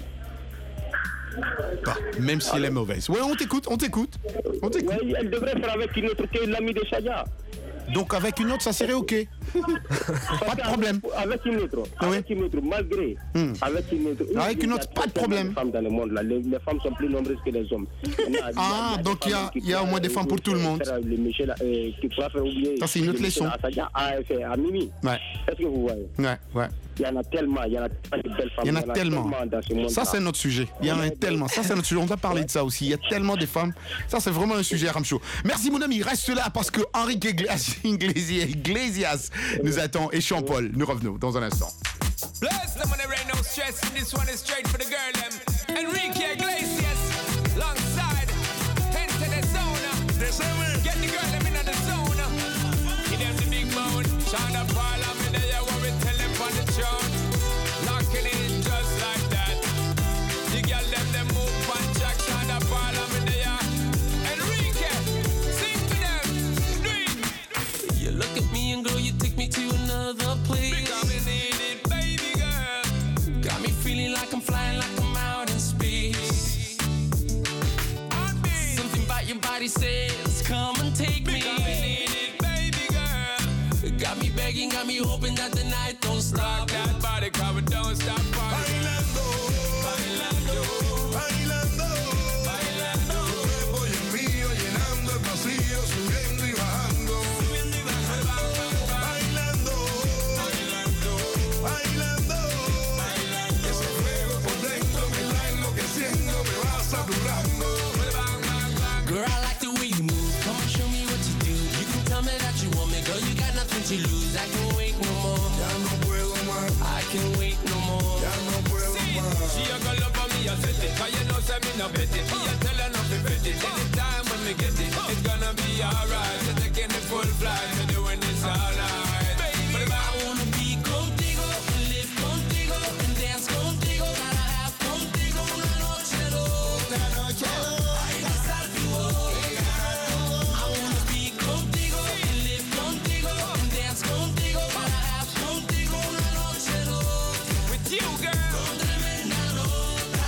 Bah, même si elle est mauvaise. Ouais, on t'écoute, on t'écoute. On t'écoute. Ouais, elle devrait faire avec une autre qui est l'ami de Sadia. Donc avec une autre, ça serait ok. Pas de problème. Avec une autre, avec une autre, malgré. Hmm. Avec une autre. Avec une autre, pas de problème. Les femmes dans le monde, là. Les, les femmes sont plus nombreuses que les hommes. Il y a- Ah, il y a donc il y a, il y a au moins des femmes pour tout le monde. faire le Michel, euh, qui pourra faire oublier. Ça, c'est une autre le Michel leçon. À, Sadia, à, à Mimi. Ouais. Est-ce que vous voyez? Ouais, ouais. Il y en a tellement, il y en a tellement de belles femmes. Il y en a tellement. dans ce monde. Ça, c'est notre sujet. Il y en a tellement. Ça, c'est notre sujet. On va parler de ça aussi. Il y a tellement de femmes. Ça, c'est vraiment un sujet, Ramcho. Merci, mon ami. Reste là parce que Enrique Iglesias, Iglesias nous attend et Jean-Paul. Nous revenons dans un instant. Bless them when there ain't no stress. This one is straight for the girl, them. Enrique Iglesias, alongside. Enter the zone. Get the girl, them in the zone. Give them the big moan. Shine the parliament, there you what we tell them on the throne. Locking in just like that. The girl, them, them move on track. Shine the parliament, there you. Enrique, sing to them. Do it. You look at me and girl, you take me to another place. Because we need it, baby girl. Got me feeling like I'm flying, like I'm out in space. Something about your body says, come and take me. Because we need it, baby girl. Got me begging, got me hoping that the night don't stop. Rock that body, cause we don't stop partying. Bailando, bailando, bailando, bailando. Tu cuerpo y el mío llenando el vacío, subiendo y bajando. Subiendo y bajando. Bailando, bailando, bailando, bailando. Ese fuego por dentro me está enloqueciendo, me va saturando. Girl, I like the way you move. Come on, show me what you do. You can tell me that you want me, girl. You got nothing to lose. I can wait no more. Ya no puedo más. I can wait no more. Ya no puedo más. She a go love for me, I set it. Cause you know, say me no bet it. Me a tell her not to bet it. Anytime when me get it, it's gonna be alright. So taking the full flight, so doing this all night. Baby, I wanna be contigo, live contigo, and dance contigo. Gotta have contigo una noche loca. Ay, besar tu boca. I wanna be contigo, live contigo, and dance contigo. Gotta have contigo una noche loca. with you, girl. Con tremenda nota.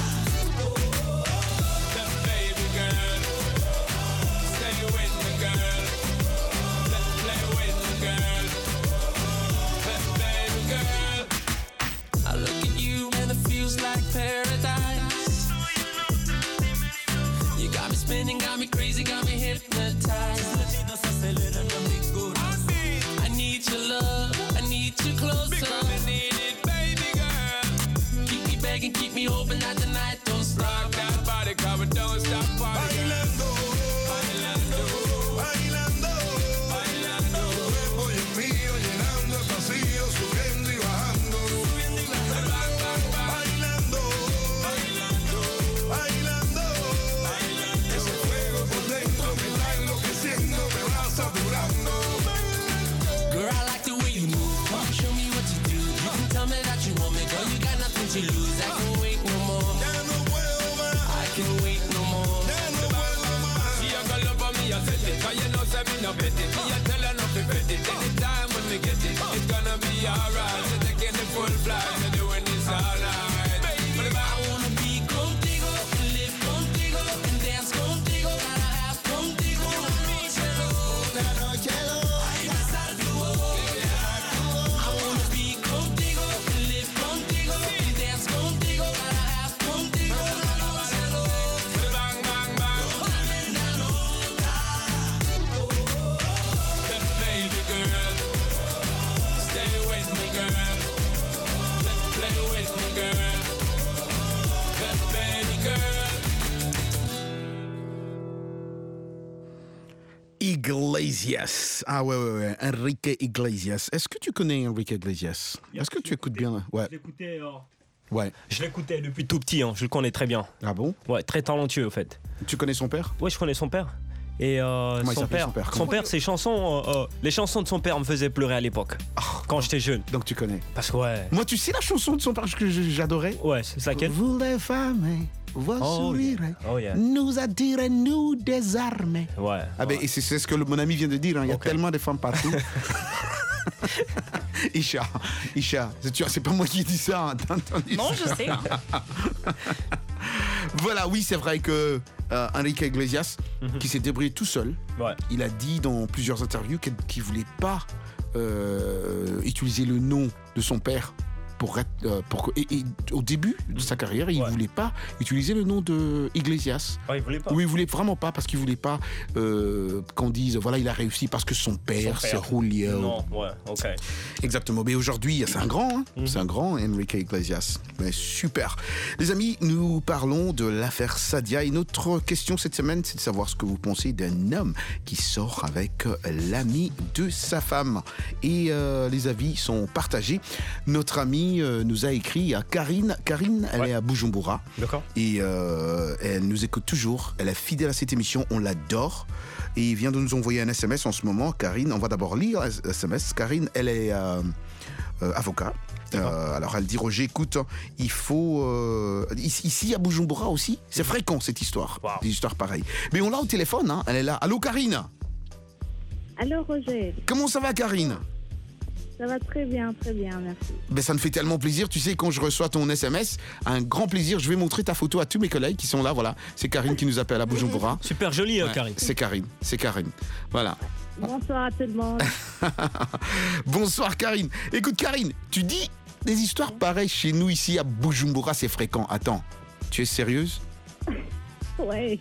The baby girl. Stay with me, girl. Let's play with me, girl. The baby girl. I look at you and it feels like paradise. You got me spinning, got me crazy, got me hypnotized. I need your love, I need you closer. Because we need it, baby girl. Keep me begging, keep me hoping that the night don't stop. Rock that body, cause we don't stop partying. Bailando, bailando, bailando, bailando. Tu cuerpo y el mío llenando el vacío, subiendo y bajando. Subiendo y bajando. Bailando, bailando, bailando, bailando. Ese fuego por dentro me está enloqueciendo, me va saturando. Girl, I like the way you move. Come on, show me what you do. You can tell me that you want me, girl. You got nothing to lose. I can wait no more. Ya no puedo más. I can wait no more. Ya no puedo más. She a go love for me, I set it. Cause you know, say me no bet it. Me a tell her not to bet it. Anytime when we get it, it's gonna be alright. So taking the full flight, so doing this all night. Baby, I wanna be contigo, live contigo, and dance contigo. Gotta have contigo una noche loca. Ay, besar tu boca. I wanna be contigo, live contigo, and dance contigo. Gotta have contigo una noche loca. bang, bang, bang. Con tremenda nota. The baby girl. Stay with me, girl. Let's play with me, girl. The baby girl. Iglesias. Ah ouais, ouais, ouais. Enrique Iglesias. Est-ce que tu connais Enrique Iglesias? Est-ce que tu écoutes bien? Ouais. Je l'écoutais, euh, Ouais. je l'écoutais depuis tout petit, hein, je le connais très bien. Ah bon? Ouais, très talentueux, au fait. Tu connais son père? Ouais, je connais son père. Et euh, Comment il son, s'appelle, père, son père son Comment- père, ses chansons, euh, euh, les chansons de son père me faisaient pleurer à l'époque, quand j'étais jeune. Donc tu connais. Parce que ouais. Moi, tu sais la chanson de son père que je- j'adorais? Ouais, c'est laquelle? Vous les femmes, vos Oh, sourires yeah. Oh, yeah. nous attirent, nous désarment. Ouais. Ah ben, et c'est c'est ce que le- mon ami vient de dire, hein. Il y a Ok. tellement de femmes partout. Isha, Isha, c'est tu vois, c'est pas moi qui dis ça, hein, t'as entendu Non, ça? je sais. Voilà, oui, c'est vrai que euh, Enrique Iglesias, Mhm. qui s'est débrouillé tout seul. Ouais. Il a dit dans plusieurs interviews qu'il ne voulait pas euh, utiliser le nom de son père. Pour être, euh, pour, et, et au début de sa carrière, il ne voulait pas utiliser le nom de Iglesias. Ah, il voulait pas. Oui, il voulait vraiment pas parce qu'il voulait pas euh, qu'on dise voilà, il a réussi parce que son père, Son c'est père. Julio. Non, ouais, ok. Exactement. Mais aujourd'hui, c'est un grand, hein. Mhm. C'est un grand Enrique Iglesias. Mais super. Les amis, nous parlons de l'affaire Sadia et notre question cette semaine, c'est de savoir ce que vous pensez d'un homme qui sort avec euh, l'ami de sa femme. Et euh, les avis sont partagés. Notre amie euh, nous a écrit à Karine. Karine, elle est à Bujumbura. D'accord. Et euh, elle nous écoute toujours. Elle est fidèle à cette émission. On l'adore. Et il vient de nous envoyer un S M S en ce moment. Karine, on va d'abord lire le S M S. Karine, elle est euh, euh, avocat. Euh, alors elle dit Roger, écoute, il faut euh, ici, ici à Bujumbura aussi, c'est fréquent cette histoire, des histoires pareilles. Mais on l'a au téléphone, hein, elle est là. Allô Karine. Allô Roger, Comment ça va Karine? ça va très bien, très bien, merci. Ben, ça me fait tellement plaisir. Tu sais, quand je reçois ton S M S, un grand plaisir. Je vais montrer ta photo à tous mes collègues qui sont là. Voilà, c'est Karine qui nous appelle à Bujumbura. Super jolie, euh, Ouais, Karine. C'est Karine, c'est Karine. Voilà. Bonsoir à tout le monde. Bonsoir Karine. Écoute Karine, tu dis des histoires pareilles chez nous ici à Bujumbura, c'est fréquent. Attends, tu es sérieuse? Ouais.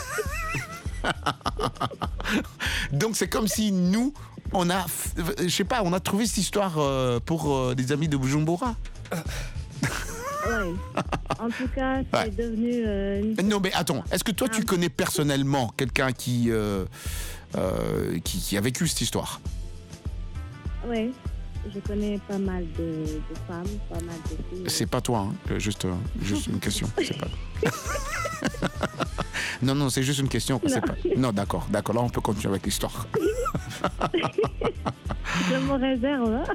Donc c'est comme si nous, on a, je sais pas, on a trouvé cette histoire euh, pour euh, des amis de Bujumbura. Ouais. En tout cas, c'est Ouais. devenu euh, une... Non mais attends, est-ce que toi tu connais personnellement quelqu'un qui, euh, euh, qui, qui a vécu cette histoire? Ouais. Je connais pas mal de, de femmes, pas mal de filles. C'est pas toi, hein, euh, juste, euh, juste une question. C'est pas... non, non, c'est juste une question. c'est Non. Pas... non, d'accord, d'accord. Là, on peut continuer avec l'histoire. Je me réserve. Hein.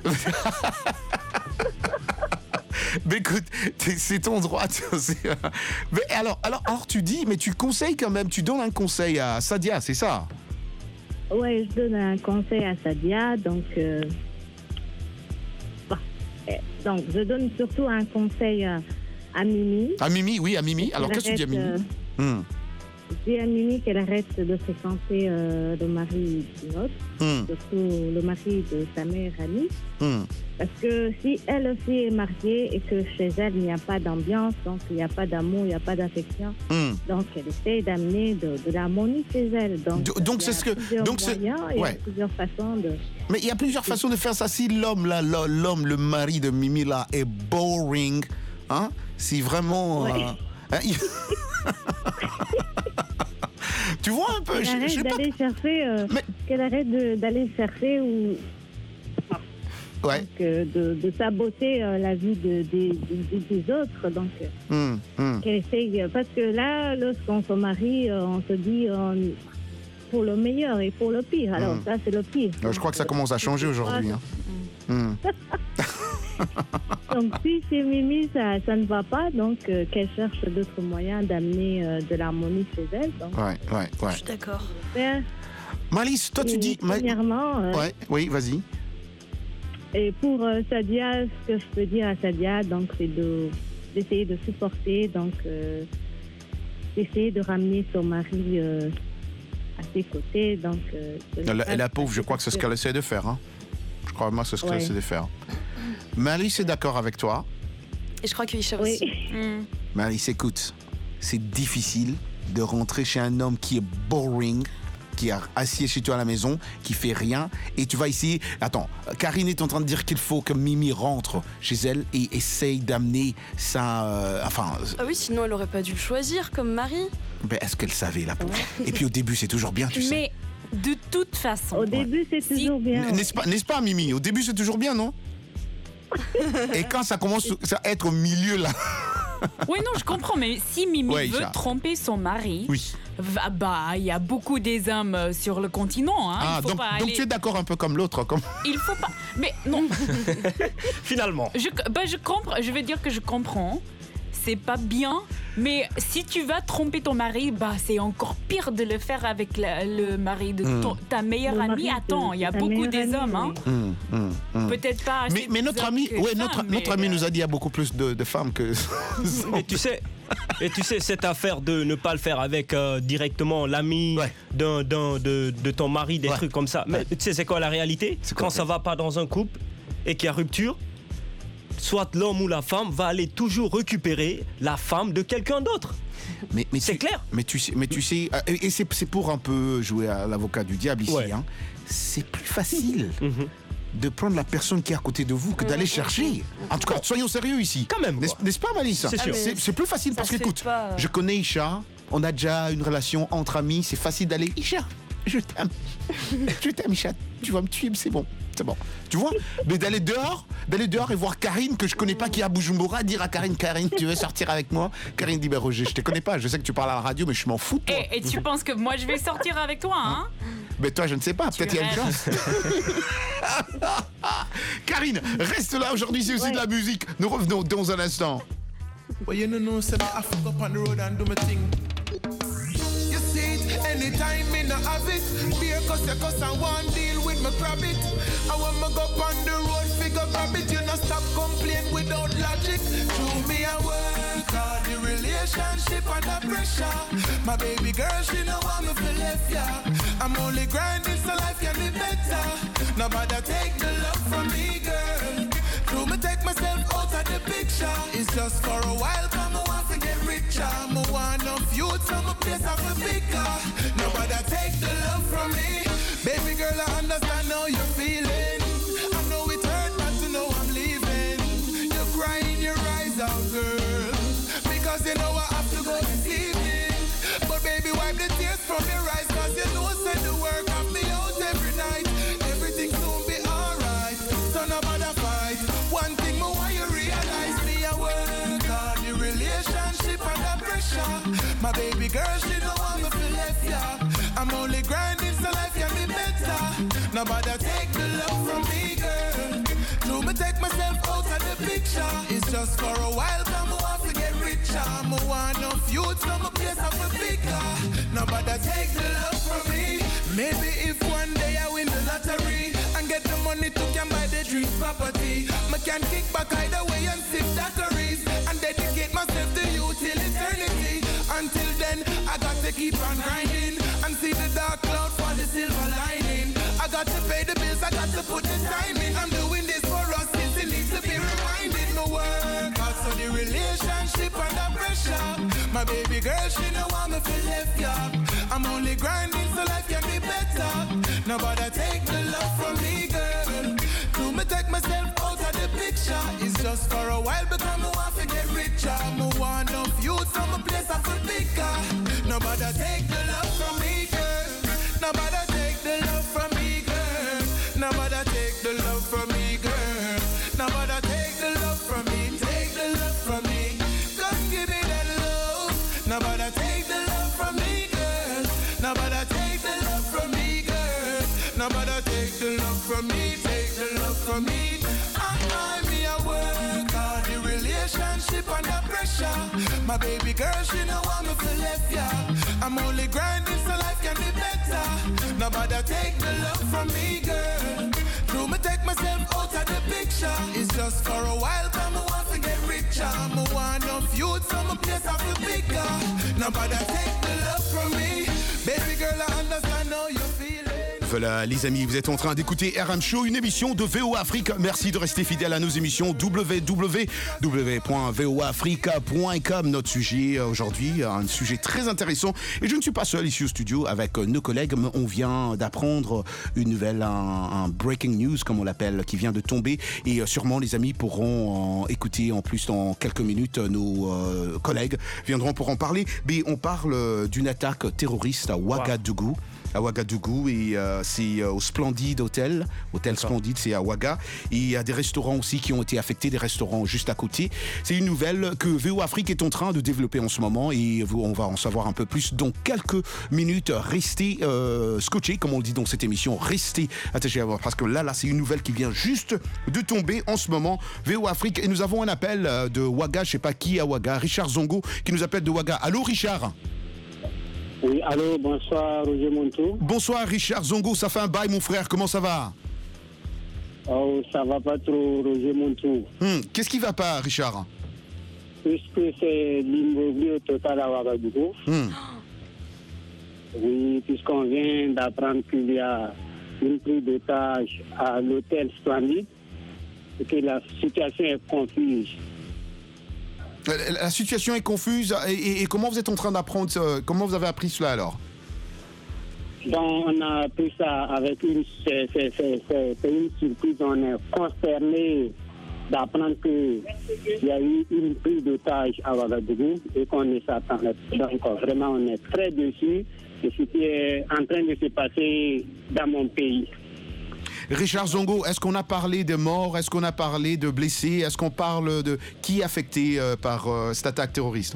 Mais écoute, t'es- c'est ton droit. tu sais, euh, Mais alors, alors, alors, tu dis, mais tu conseilles quand même, tu donnes un conseil à Sadia, c'est ça? Ouais, je donne un conseil à Sadia, donc... euh, bon, eh, donc, je donne surtout un conseil à, à Mimi. À Mimi, oui, à Mimi. Alors, qu'est-ce que tu dis à Mimi? Arrête, Hmm. Je dis à Mimi qu'elle arrête de fréquenter euh, le mari d'une autre, Hmm. surtout le mari de sa meilleure amie. Hmm. Parce que si elle aussi est mariée et que chez elle, il n'y a pas d'ambiance, donc il n'y a pas d'amour, il n'y a pas d'affection, Hmm. donc elle essaie d'amener de, de l'harmonie chez elle. Donc, Do- donc il y c'est a ce que- plusieurs donc c'est- moyens et il y ouais. a plusieurs façons de... Mais il y a plusieurs façons de faire ça. Si l'homme, là, là, l'homme, le mari de Mimi, là, est boring, hein, si vraiment... Ouais. euh, hein, il- tu vois un peu, Qu'elle je- je sais arrête pas... d'aller chercher, euh, qu'elle arrête de- d'aller chercher ou Ouais. donc, euh, de, de saboter euh, la vie de, des, des- des autres. Donc, euh, Hmm, hmm. qu'elle essaye, parce que là, lorsqu'on se marie, euh, on se dit euh, pour le meilleur et pour le pire. Alors Mm. ça, c'est le pire. Euh, Je crois que ça commence à changer aujourd'hui. Hein. Hmm. Donc si chez Mimi, ça, ça ne va pas, donc euh, qu'elle cherche d'autres moyens d'amener euh, de l'harmonie chez elle. Donc, Ouais, ouais, ouais. Je suis d'accord. faire- Malice, toi tu et dis... Ma- Premièrement, euh, Ouais, oui, vas-y. et pour euh, Sadia, ce que je peux dire à Sadia, donc c'est de d'essayer de supporter, donc euh, d'essayer de ramener son mari euh, à ses côtés. Donc, euh, de ne La, pas- la pauvre, je crois que c'est ce qu'elle essaie de faire. Hein. Je crois moi, c'est ce qu'elle Ouais. essaie de faire. Malice est d'accord avec toi. Et je crois que Isha Oui. aussi. Mm. Malice, écoute, c'est difficile de rentrer chez un homme qui est boring, qui est assis chez toi à la maison, qui fait rien, et tu vas essayer... Attends, Karine est en train de dire qu'il faut que Mimi rentre chez elle et essaye d'amener ça... euh, enfin, Ah oui, sinon elle aurait pas dû le choisir comme mari. ben, est-ce qu'elle savait, la pauvre? Et puis au début, c'est toujours bien, tu sais. Mais de toute façon. Au début, c'est toujours bien. N'est-ce pas, n'est-ce pas, Mimi? Au début, c'est toujours bien, non? Et quand ça commence à être au milieu, là... Oui, non, je comprends, mais si Mimi Ouais, veut Isha. tromper son mari, Oui. va- bah, il y a beaucoup des hommes euh, sur le continent. Hein. Ah, il faut donc, pas donc aller- tu es d'accord un peu comme l'autre, comme... Il faut pas. Mais non. Finalement. Je, bah, je comprends. Je vais dire que je comprends. C'est pas bien. Mais si tu vas tromper ton mari, bah, c'est encore pire de le faire avec la- le mari de Mm. ton- ta meilleure Le amie. mari de Attends, il y a ta beaucoup meilleure des amie, hommes. Hein. Hum, hum, hum. Peut-être pas assez Mais, mais notre hommes ami, que ouais, femmes, notre, mais, notre ami euh, nous a dit qu'il y a beaucoup plus de, de femmes que. Mais tu sais, Et tu sais, cette affaire de ne pas le faire avec euh, directement l'ami d'un, d'un, de, de ton mari, des Ouais. trucs comme ça. Mais Ouais. tu sais, c'est quoi la réalité? quoi, Quand ça va pas dans un couple et qu'il y a rupture, soit l'homme ou la femme va aller toujours récupérer la femme de quelqu'un d'autre. Mais, mais c'est tu- clair. Mais tu sais, mais tu sais euh, et et c'est c'est pour un peu jouer à l'avocat du diable ici. Ouais. Hein. C'est plus facile de prendre la personne qui est à côté de vous que d'aller chercher. En tout cas, soyons sérieux ici. Quand même. N'est-ce n'est-ce pas, Malice? C'est sûr. C'est c'est plus facile Ça parce se fait qu'écoute, pas, euh. je connais Isha, on a déjà une relation entre amis, c'est facile d'aller. Isha, je t'aime. Je t'aime, Isha. Tu vas me tuer, mais c'est bon. C'est bon. Tu vois? Mais d'aller dehors, d'aller dehors et voir Karine, que je connais pas, qui est à Bujumbura, dire à Karine, Karine, tu veux sortir avec moi? Karine dit, ben Roger, je te connais pas. Je sais que tu parles à la radio, mais je m'en fous de toi. Et, et tu penses que moi je vais sortir avec toi, hein? Mais toi, je ne sais pas, peut-être il y a une rêves. chance. Karine, reste là, aujourd'hui c'est aussi de la musique. Nous revenons dans un instant. Well, you know, say me I fuck up on the road and do my thing. You see it anytime me no have it. Beer cause you cause I want deal with my rabbit. I want me go on the road, figure grab it. You no stop complain without logic. Show me I work hard, the relationship under pressure. My baby girl, she know want me for left ya. I'm only grinding so life can be better. Nobody take the love from me, girl. Do me take myself out of the picture. It's just for a while, come I want to get richer. I want enough youth, so my place off a bigger. Nobody take the love from me. Baby girl, I understand how you're feeling. I know it hurt, but to know I'm leaving. You're crying your eyes out, girl. Because you know I have to go this evening. But baby, wipe the tears from your eyes. Cause you know send the work of me out every night. Everything soon be alright. So nobody fight. One thing more why you realize me I work hard. The relationship under pressure. My baby girl, she know I'm a left ya. I'm only grinding so life can be better. Nobody take the love from me, girl. Do me take myself out of the picture. It's just for a while, come I want to get richer. I want enough youth, so my place up a bigger. Nobody take the love from me. Maybe if one day I win the lottery and get the money to can buy the dream property, I can kick back either way and sip daiquiris and dedicate myself to you till eternity. Until then, I got to keep on grinding and see the dark cloud for the silver lining. I got to pay the bills, I got to put the time in. I'm doing this for us, since it needs to be reminded. My work, also the relationship under pressure. My baby girl, she know I'm a feel left ya. I'm only grinding so life can be better. Nobody take the love from me, girl. Do me take myself out of the picture. It's just for a while, because I want to get richer. I want enough youth, so my place I feel bigger. Nobody take the love from me, girl. Nobody take the love from me, girl. Nobody take the love from me, girl. Nobody take the love from me. Take the love from me. Come give me that love. Nobody take the love from me, girl. Nobody take the love from me, girl. Nobody take the love from me. Take the love from me. I me a work hard. The relationship under pressure. My baby girl, she know I'm a for left ya. I'm only grinding so life can be better. Nobody take the love from me, girl. Do me take myself out of the picture. It's just for a while, come I want to get richer. I want enough youth, so my place I feel bigger. Nobody take the love from me. Baby girl, I understand how you feeling. Voilà les amis, vous êtes en train d'écouter R M Show, une émission de V O A Afrique. Merci de rester fidèle à nos émissions. w w w point v o africa point com. Notre sujet aujourd'hui, un sujet très intéressant. Et je ne suis pas seul ici au studio avec nos collègues, mais on vient d'apprendre une nouvelle, un, un breaking news comme on l'appelle, qui vient de tomber. Et sûrement les amis pourront en écouter en plus dans quelques minutes. Nos euh, collègues viendront pour en parler. Mais on parle d'une attaque terroriste à Ouagadougou. À Ouagadougou, et euh, c'est euh, au Splendide Hotel, Hôtel Splendide, c'est à Ouaga, et il y a des restaurants aussi qui ont été affectés, des restaurants juste à côté. C'est une nouvelle que V O Afrique est en train de développer en ce moment, et on va en savoir un peu plus dans quelques minutes. Restez euh, scotchés, comme on le dit dans cette émission, restez attachés à voir, parce que là, là, c'est une nouvelle qui vient juste de tomber en ce moment. V O Afrique, et nous avons un appel de Ouaga, je sais pas qui à Ouaga, Richard Zongo, qui nous appelle de Ouaga. Allô Richard? Oui, allô, bonsoir Roger Montou. Bonsoir Richard Zongo, ça fait un bail mon frère, comment ça va? Oh, ça va pas trop Roger Montou. Hum, qu'est-ce qui va pas Richard? puisque c'est l'immobilier total à Ouagadougou. Hmm. Oui, puisqu'on vient d'apprendre qu'il y a une prise d'otage à l'hôtel Splendide et que la situation est confuse. La, la situation est confuse. Et, et- et comment vous êtes en train d'apprendre ça? Comment vous avez appris cela alors? Donc, on a appris ça avec une, c'est, c'est- c'est- c'est- c'est une surprise. On est consterné d'apprendre qu'il y a eu une prise d'otage à Ouagadougou et qu'on ne s'attendait pas. Donc, vraiment, on est très déçus de ce qui est en train de se passer dans mon pays. Richard Zongo, est-ce qu'on a parlé de morts? Est-ce qu'on a parlé de blessés? Est-ce qu'on parle de qui est affecté euh, par euh, cette attaque terroriste?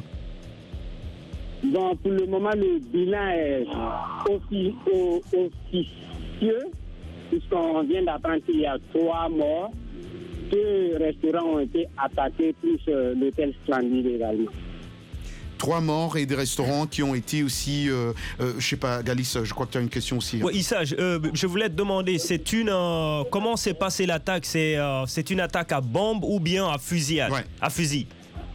Donc, pour le moment, le bilan est offi- o- officieux, puisqu'on vient d'apprendre qu'il y a trois morts. Deux restaurants ont été attaqués, plus euh, l'hôtel Splendide également. Trois morts et des restaurants qui ont été aussi, euh, euh, je sais pas, Galice, je crois que tu as une question aussi. Ouais, Issa, je, euh, je voulais te demander, c'est une, euh, comment s'est passée l'attaque? C'est euh, c'est une attaque à bombe ou bien à fusillade? À fusil.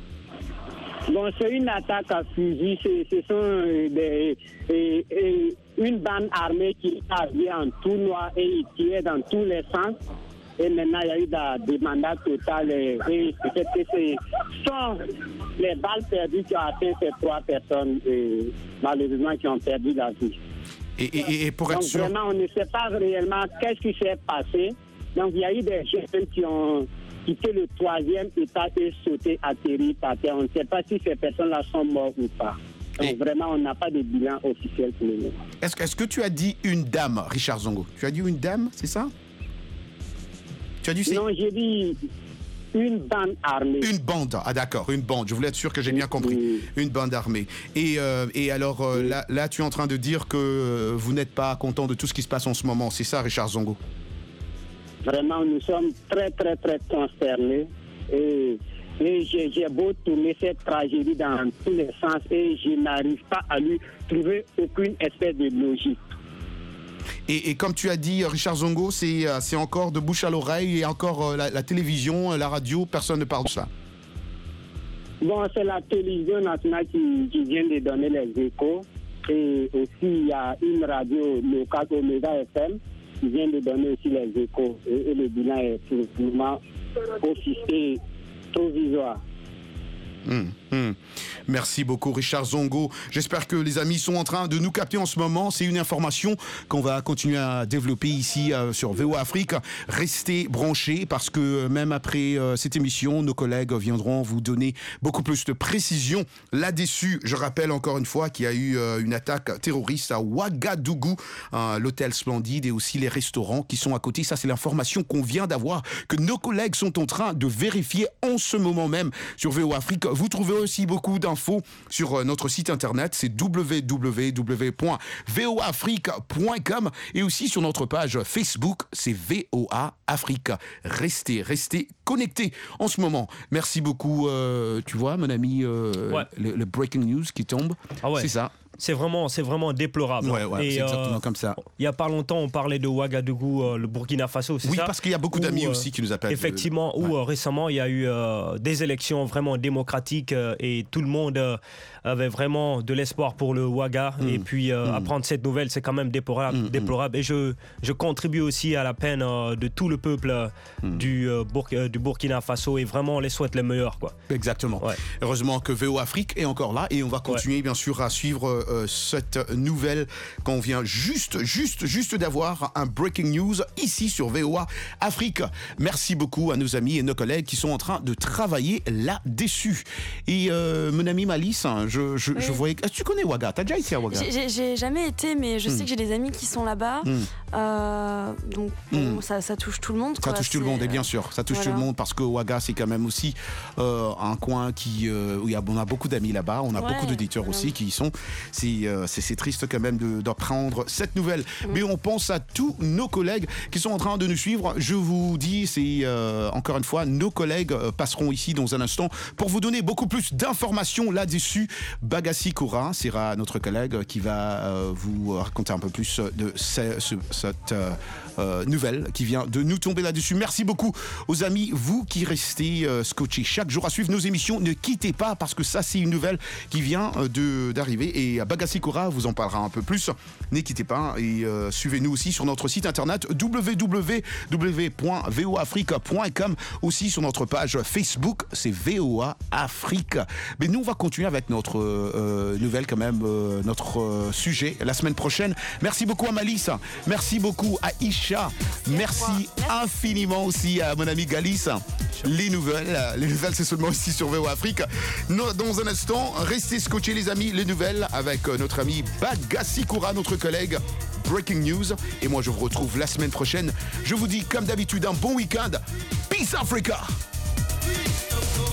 Bon, c'est une attaque à fusil. C'est- Ce sont euh, des, et- et une bande armée qui est arrivée en tout noir et ils tiraient dans tous les sens. Et maintenant, il y a eu la demande totale. Et, et peut-être que ce sont les balles perdues qui ont atteint ces trois personnes, et, malheureusement, qui ont perdu la vie. Et, et- et pour être Donc, sûr. vraiment, on ne sait pas réellement qu'est-ce qui s'est passé. Donc, il y a eu des jeunes qui ont quitté le troisième étage et sauté, atterri par terre. On ne sait pas si ces personnes-là sont mortes ou pas. Donc, vraiment, on n'a pas de bilan officiel pour le moment. Est-ce, que- est-ce que tu as dit une dame, Richard Zongo? Tu as dit une dame, c'est ça? Tu as dit c'est... Non, j'ai dit une bande armée. Une bande, ah d'accord, une bande. Je voulais être sûr que j'ai bien compris. Une bande armée. Et, euh, et alors euh, là, là, tu es en train de dire que euh, vous n'êtes pas content de tout ce qui se passe en ce moment. C'est ça, Richard Zongo? Vraiment, nous sommes très, très, très concernés. Et, et j'ai, j'ai beau tourner cette tragédie dans tous les sens et je n'arrive pas à lui trouver aucune espèce de logique. Et, et comme tu as dit, Richard Zongo, c'est, euh, c'est encore de bouche à l'oreille et encore euh, la, la télévision, euh, la radio, personne ne parle de ça. Bon, c'est la télévision nationale qui, qui vient de donner les échos. Et aussi, il y a une radio locale, Omega F M, qui vient de donner aussi les échos. Et, et le bilan est pour le moment officiel, provisoire. Hum, hum. Merci beaucoup Richard Zongo. J'espère que les amis sont en train de nous capter en ce moment. C'est une information qu'on va continuer à développer ici euh, sur V O A Afrique. Restez branchés parce que euh, même après euh, cette émission, nos collègues viendront vous donner beaucoup plus de précision là-dessus. Je rappelle encore une fois qu'il y a eu euh, une attaque terroriste à Ouagadougou, euh, l'hôtel Splendide et aussi les restaurants qui sont à côté. Ça, c'est l'information qu'on vient d'avoir, que nos collègues sont en train de vérifier en ce moment même sur V O A Afrique. Vous trouvez aussi beaucoup d'infos sur notre site internet, c'est w w w point v o afrique point com et aussi sur notre page Facebook, c'est V O A Afrique. Restez, restez connectés en ce moment. Merci beaucoup, euh, tu vois, mon ami, euh, Ouais. le, le breaking news qui tombe, Ah ouais. c'est ça. C'est vraiment, c'est vraiment déplorable. Ouais, ouais, Et, c'est exactement euh, comme ça. Il y a pas longtemps, on parlait de Ouagadougou, euh, le Burkina Faso, c'est Oui, ça? parce qu'il y a beaucoup Où, d'amis euh, aussi qui nous appellent. Effectivement, où euh, récemment, il y a eu euh, des élections vraiment démocratiques euh, et tout le monde euh, avait vraiment de l'espoir pour le Ouaga. Mm. Et puis, euh, Mm. apprendre cette nouvelle, c'est quand même déplorable. Mm, mm. déplorable. Et je, je contribue aussi à la peine euh, de tout le peuple euh, Mm. du, euh, Bour- euh, du Burkina Faso et vraiment, on les souhaite le meilleur, quoi. Exactement. Heureusement que V O Afrique est encore là et on va continuer bien sûr à suivre euh, cette nouvelle qu'on vient juste, juste, juste d'avoir un breaking news ici sur V O A Afrique. Merci beaucoup à nos amis et nos collègues qui sont en train de travailler là-dessus. Et euh, mon ami Malice, hein, je, je, je Oui. voyais... Est-ce que tu connais Ouaga? T'as déjà été à Ouaga? J'ai- J'ai j'ai jamais été, mais je Hmm. sais que j'ai des amis qui sont là-bas. Hmm. Euh, donc, bon, Hmm. ça, ça touche tout le monde. Ça quoi. touche tout le C'est, monde, et bien euh, sûr, ça touche voilà. tout le monde parce que Ouaga, c'est quand même aussi euh, un coin qui, euh, où il y a, on a beaucoup d'amis là-bas, on a Ouais, beaucoup d'auditeurs voilà. aussi qui y sont. C'est euh, c'est- c'est triste quand même de- d'apprendre cette nouvelle. Mais on pense à tous nos collègues qui sont en train de nous suivre. Je vous dis, c'est euh, encore une fois, nos collègues euh, passeront ici dans un instant pour vous donner beaucoup plus d'informations là-dessus. Bagassi Koura sera notre collègue qui va euh, vous raconter un peu plus de ce, ce, cette euh, euh, nouvelle qui vient de nous tomber là-dessus. Merci beaucoup aux amis, vous qui restez euh, scotchés chaque jour à suivre nos émissions. Ne quittez pas parce que ça, c'est une nouvelle qui vient euh, de, d'arriver. Et Bagassi Koura vous en parlera un peu plus. Ne quittez pas et euh, suivez-nous aussi sur notre site internet w w w point v o afrique point com, aussi sur notre page Facebook, c'est V O A Afrique. Mais nous, on va continuer avec notre euh, nouvelle quand même, euh, notre euh, sujet la semaine prochaine. Merci beaucoup à Malice, merci beaucoup à Isha, merci infiniment aussi à mon ami Galis. Les nouvelles, les nouvelles c'est seulement ici sur V O A Afrique. Dans un instant, restez scotchés les amis, les nouvelles avec notre ami Bagassi Koura, notre collègue Breaking News. Et moi je vous retrouve la semaine prochaine. Je vous dis comme d'habitude un bon week-end. Peace Africa.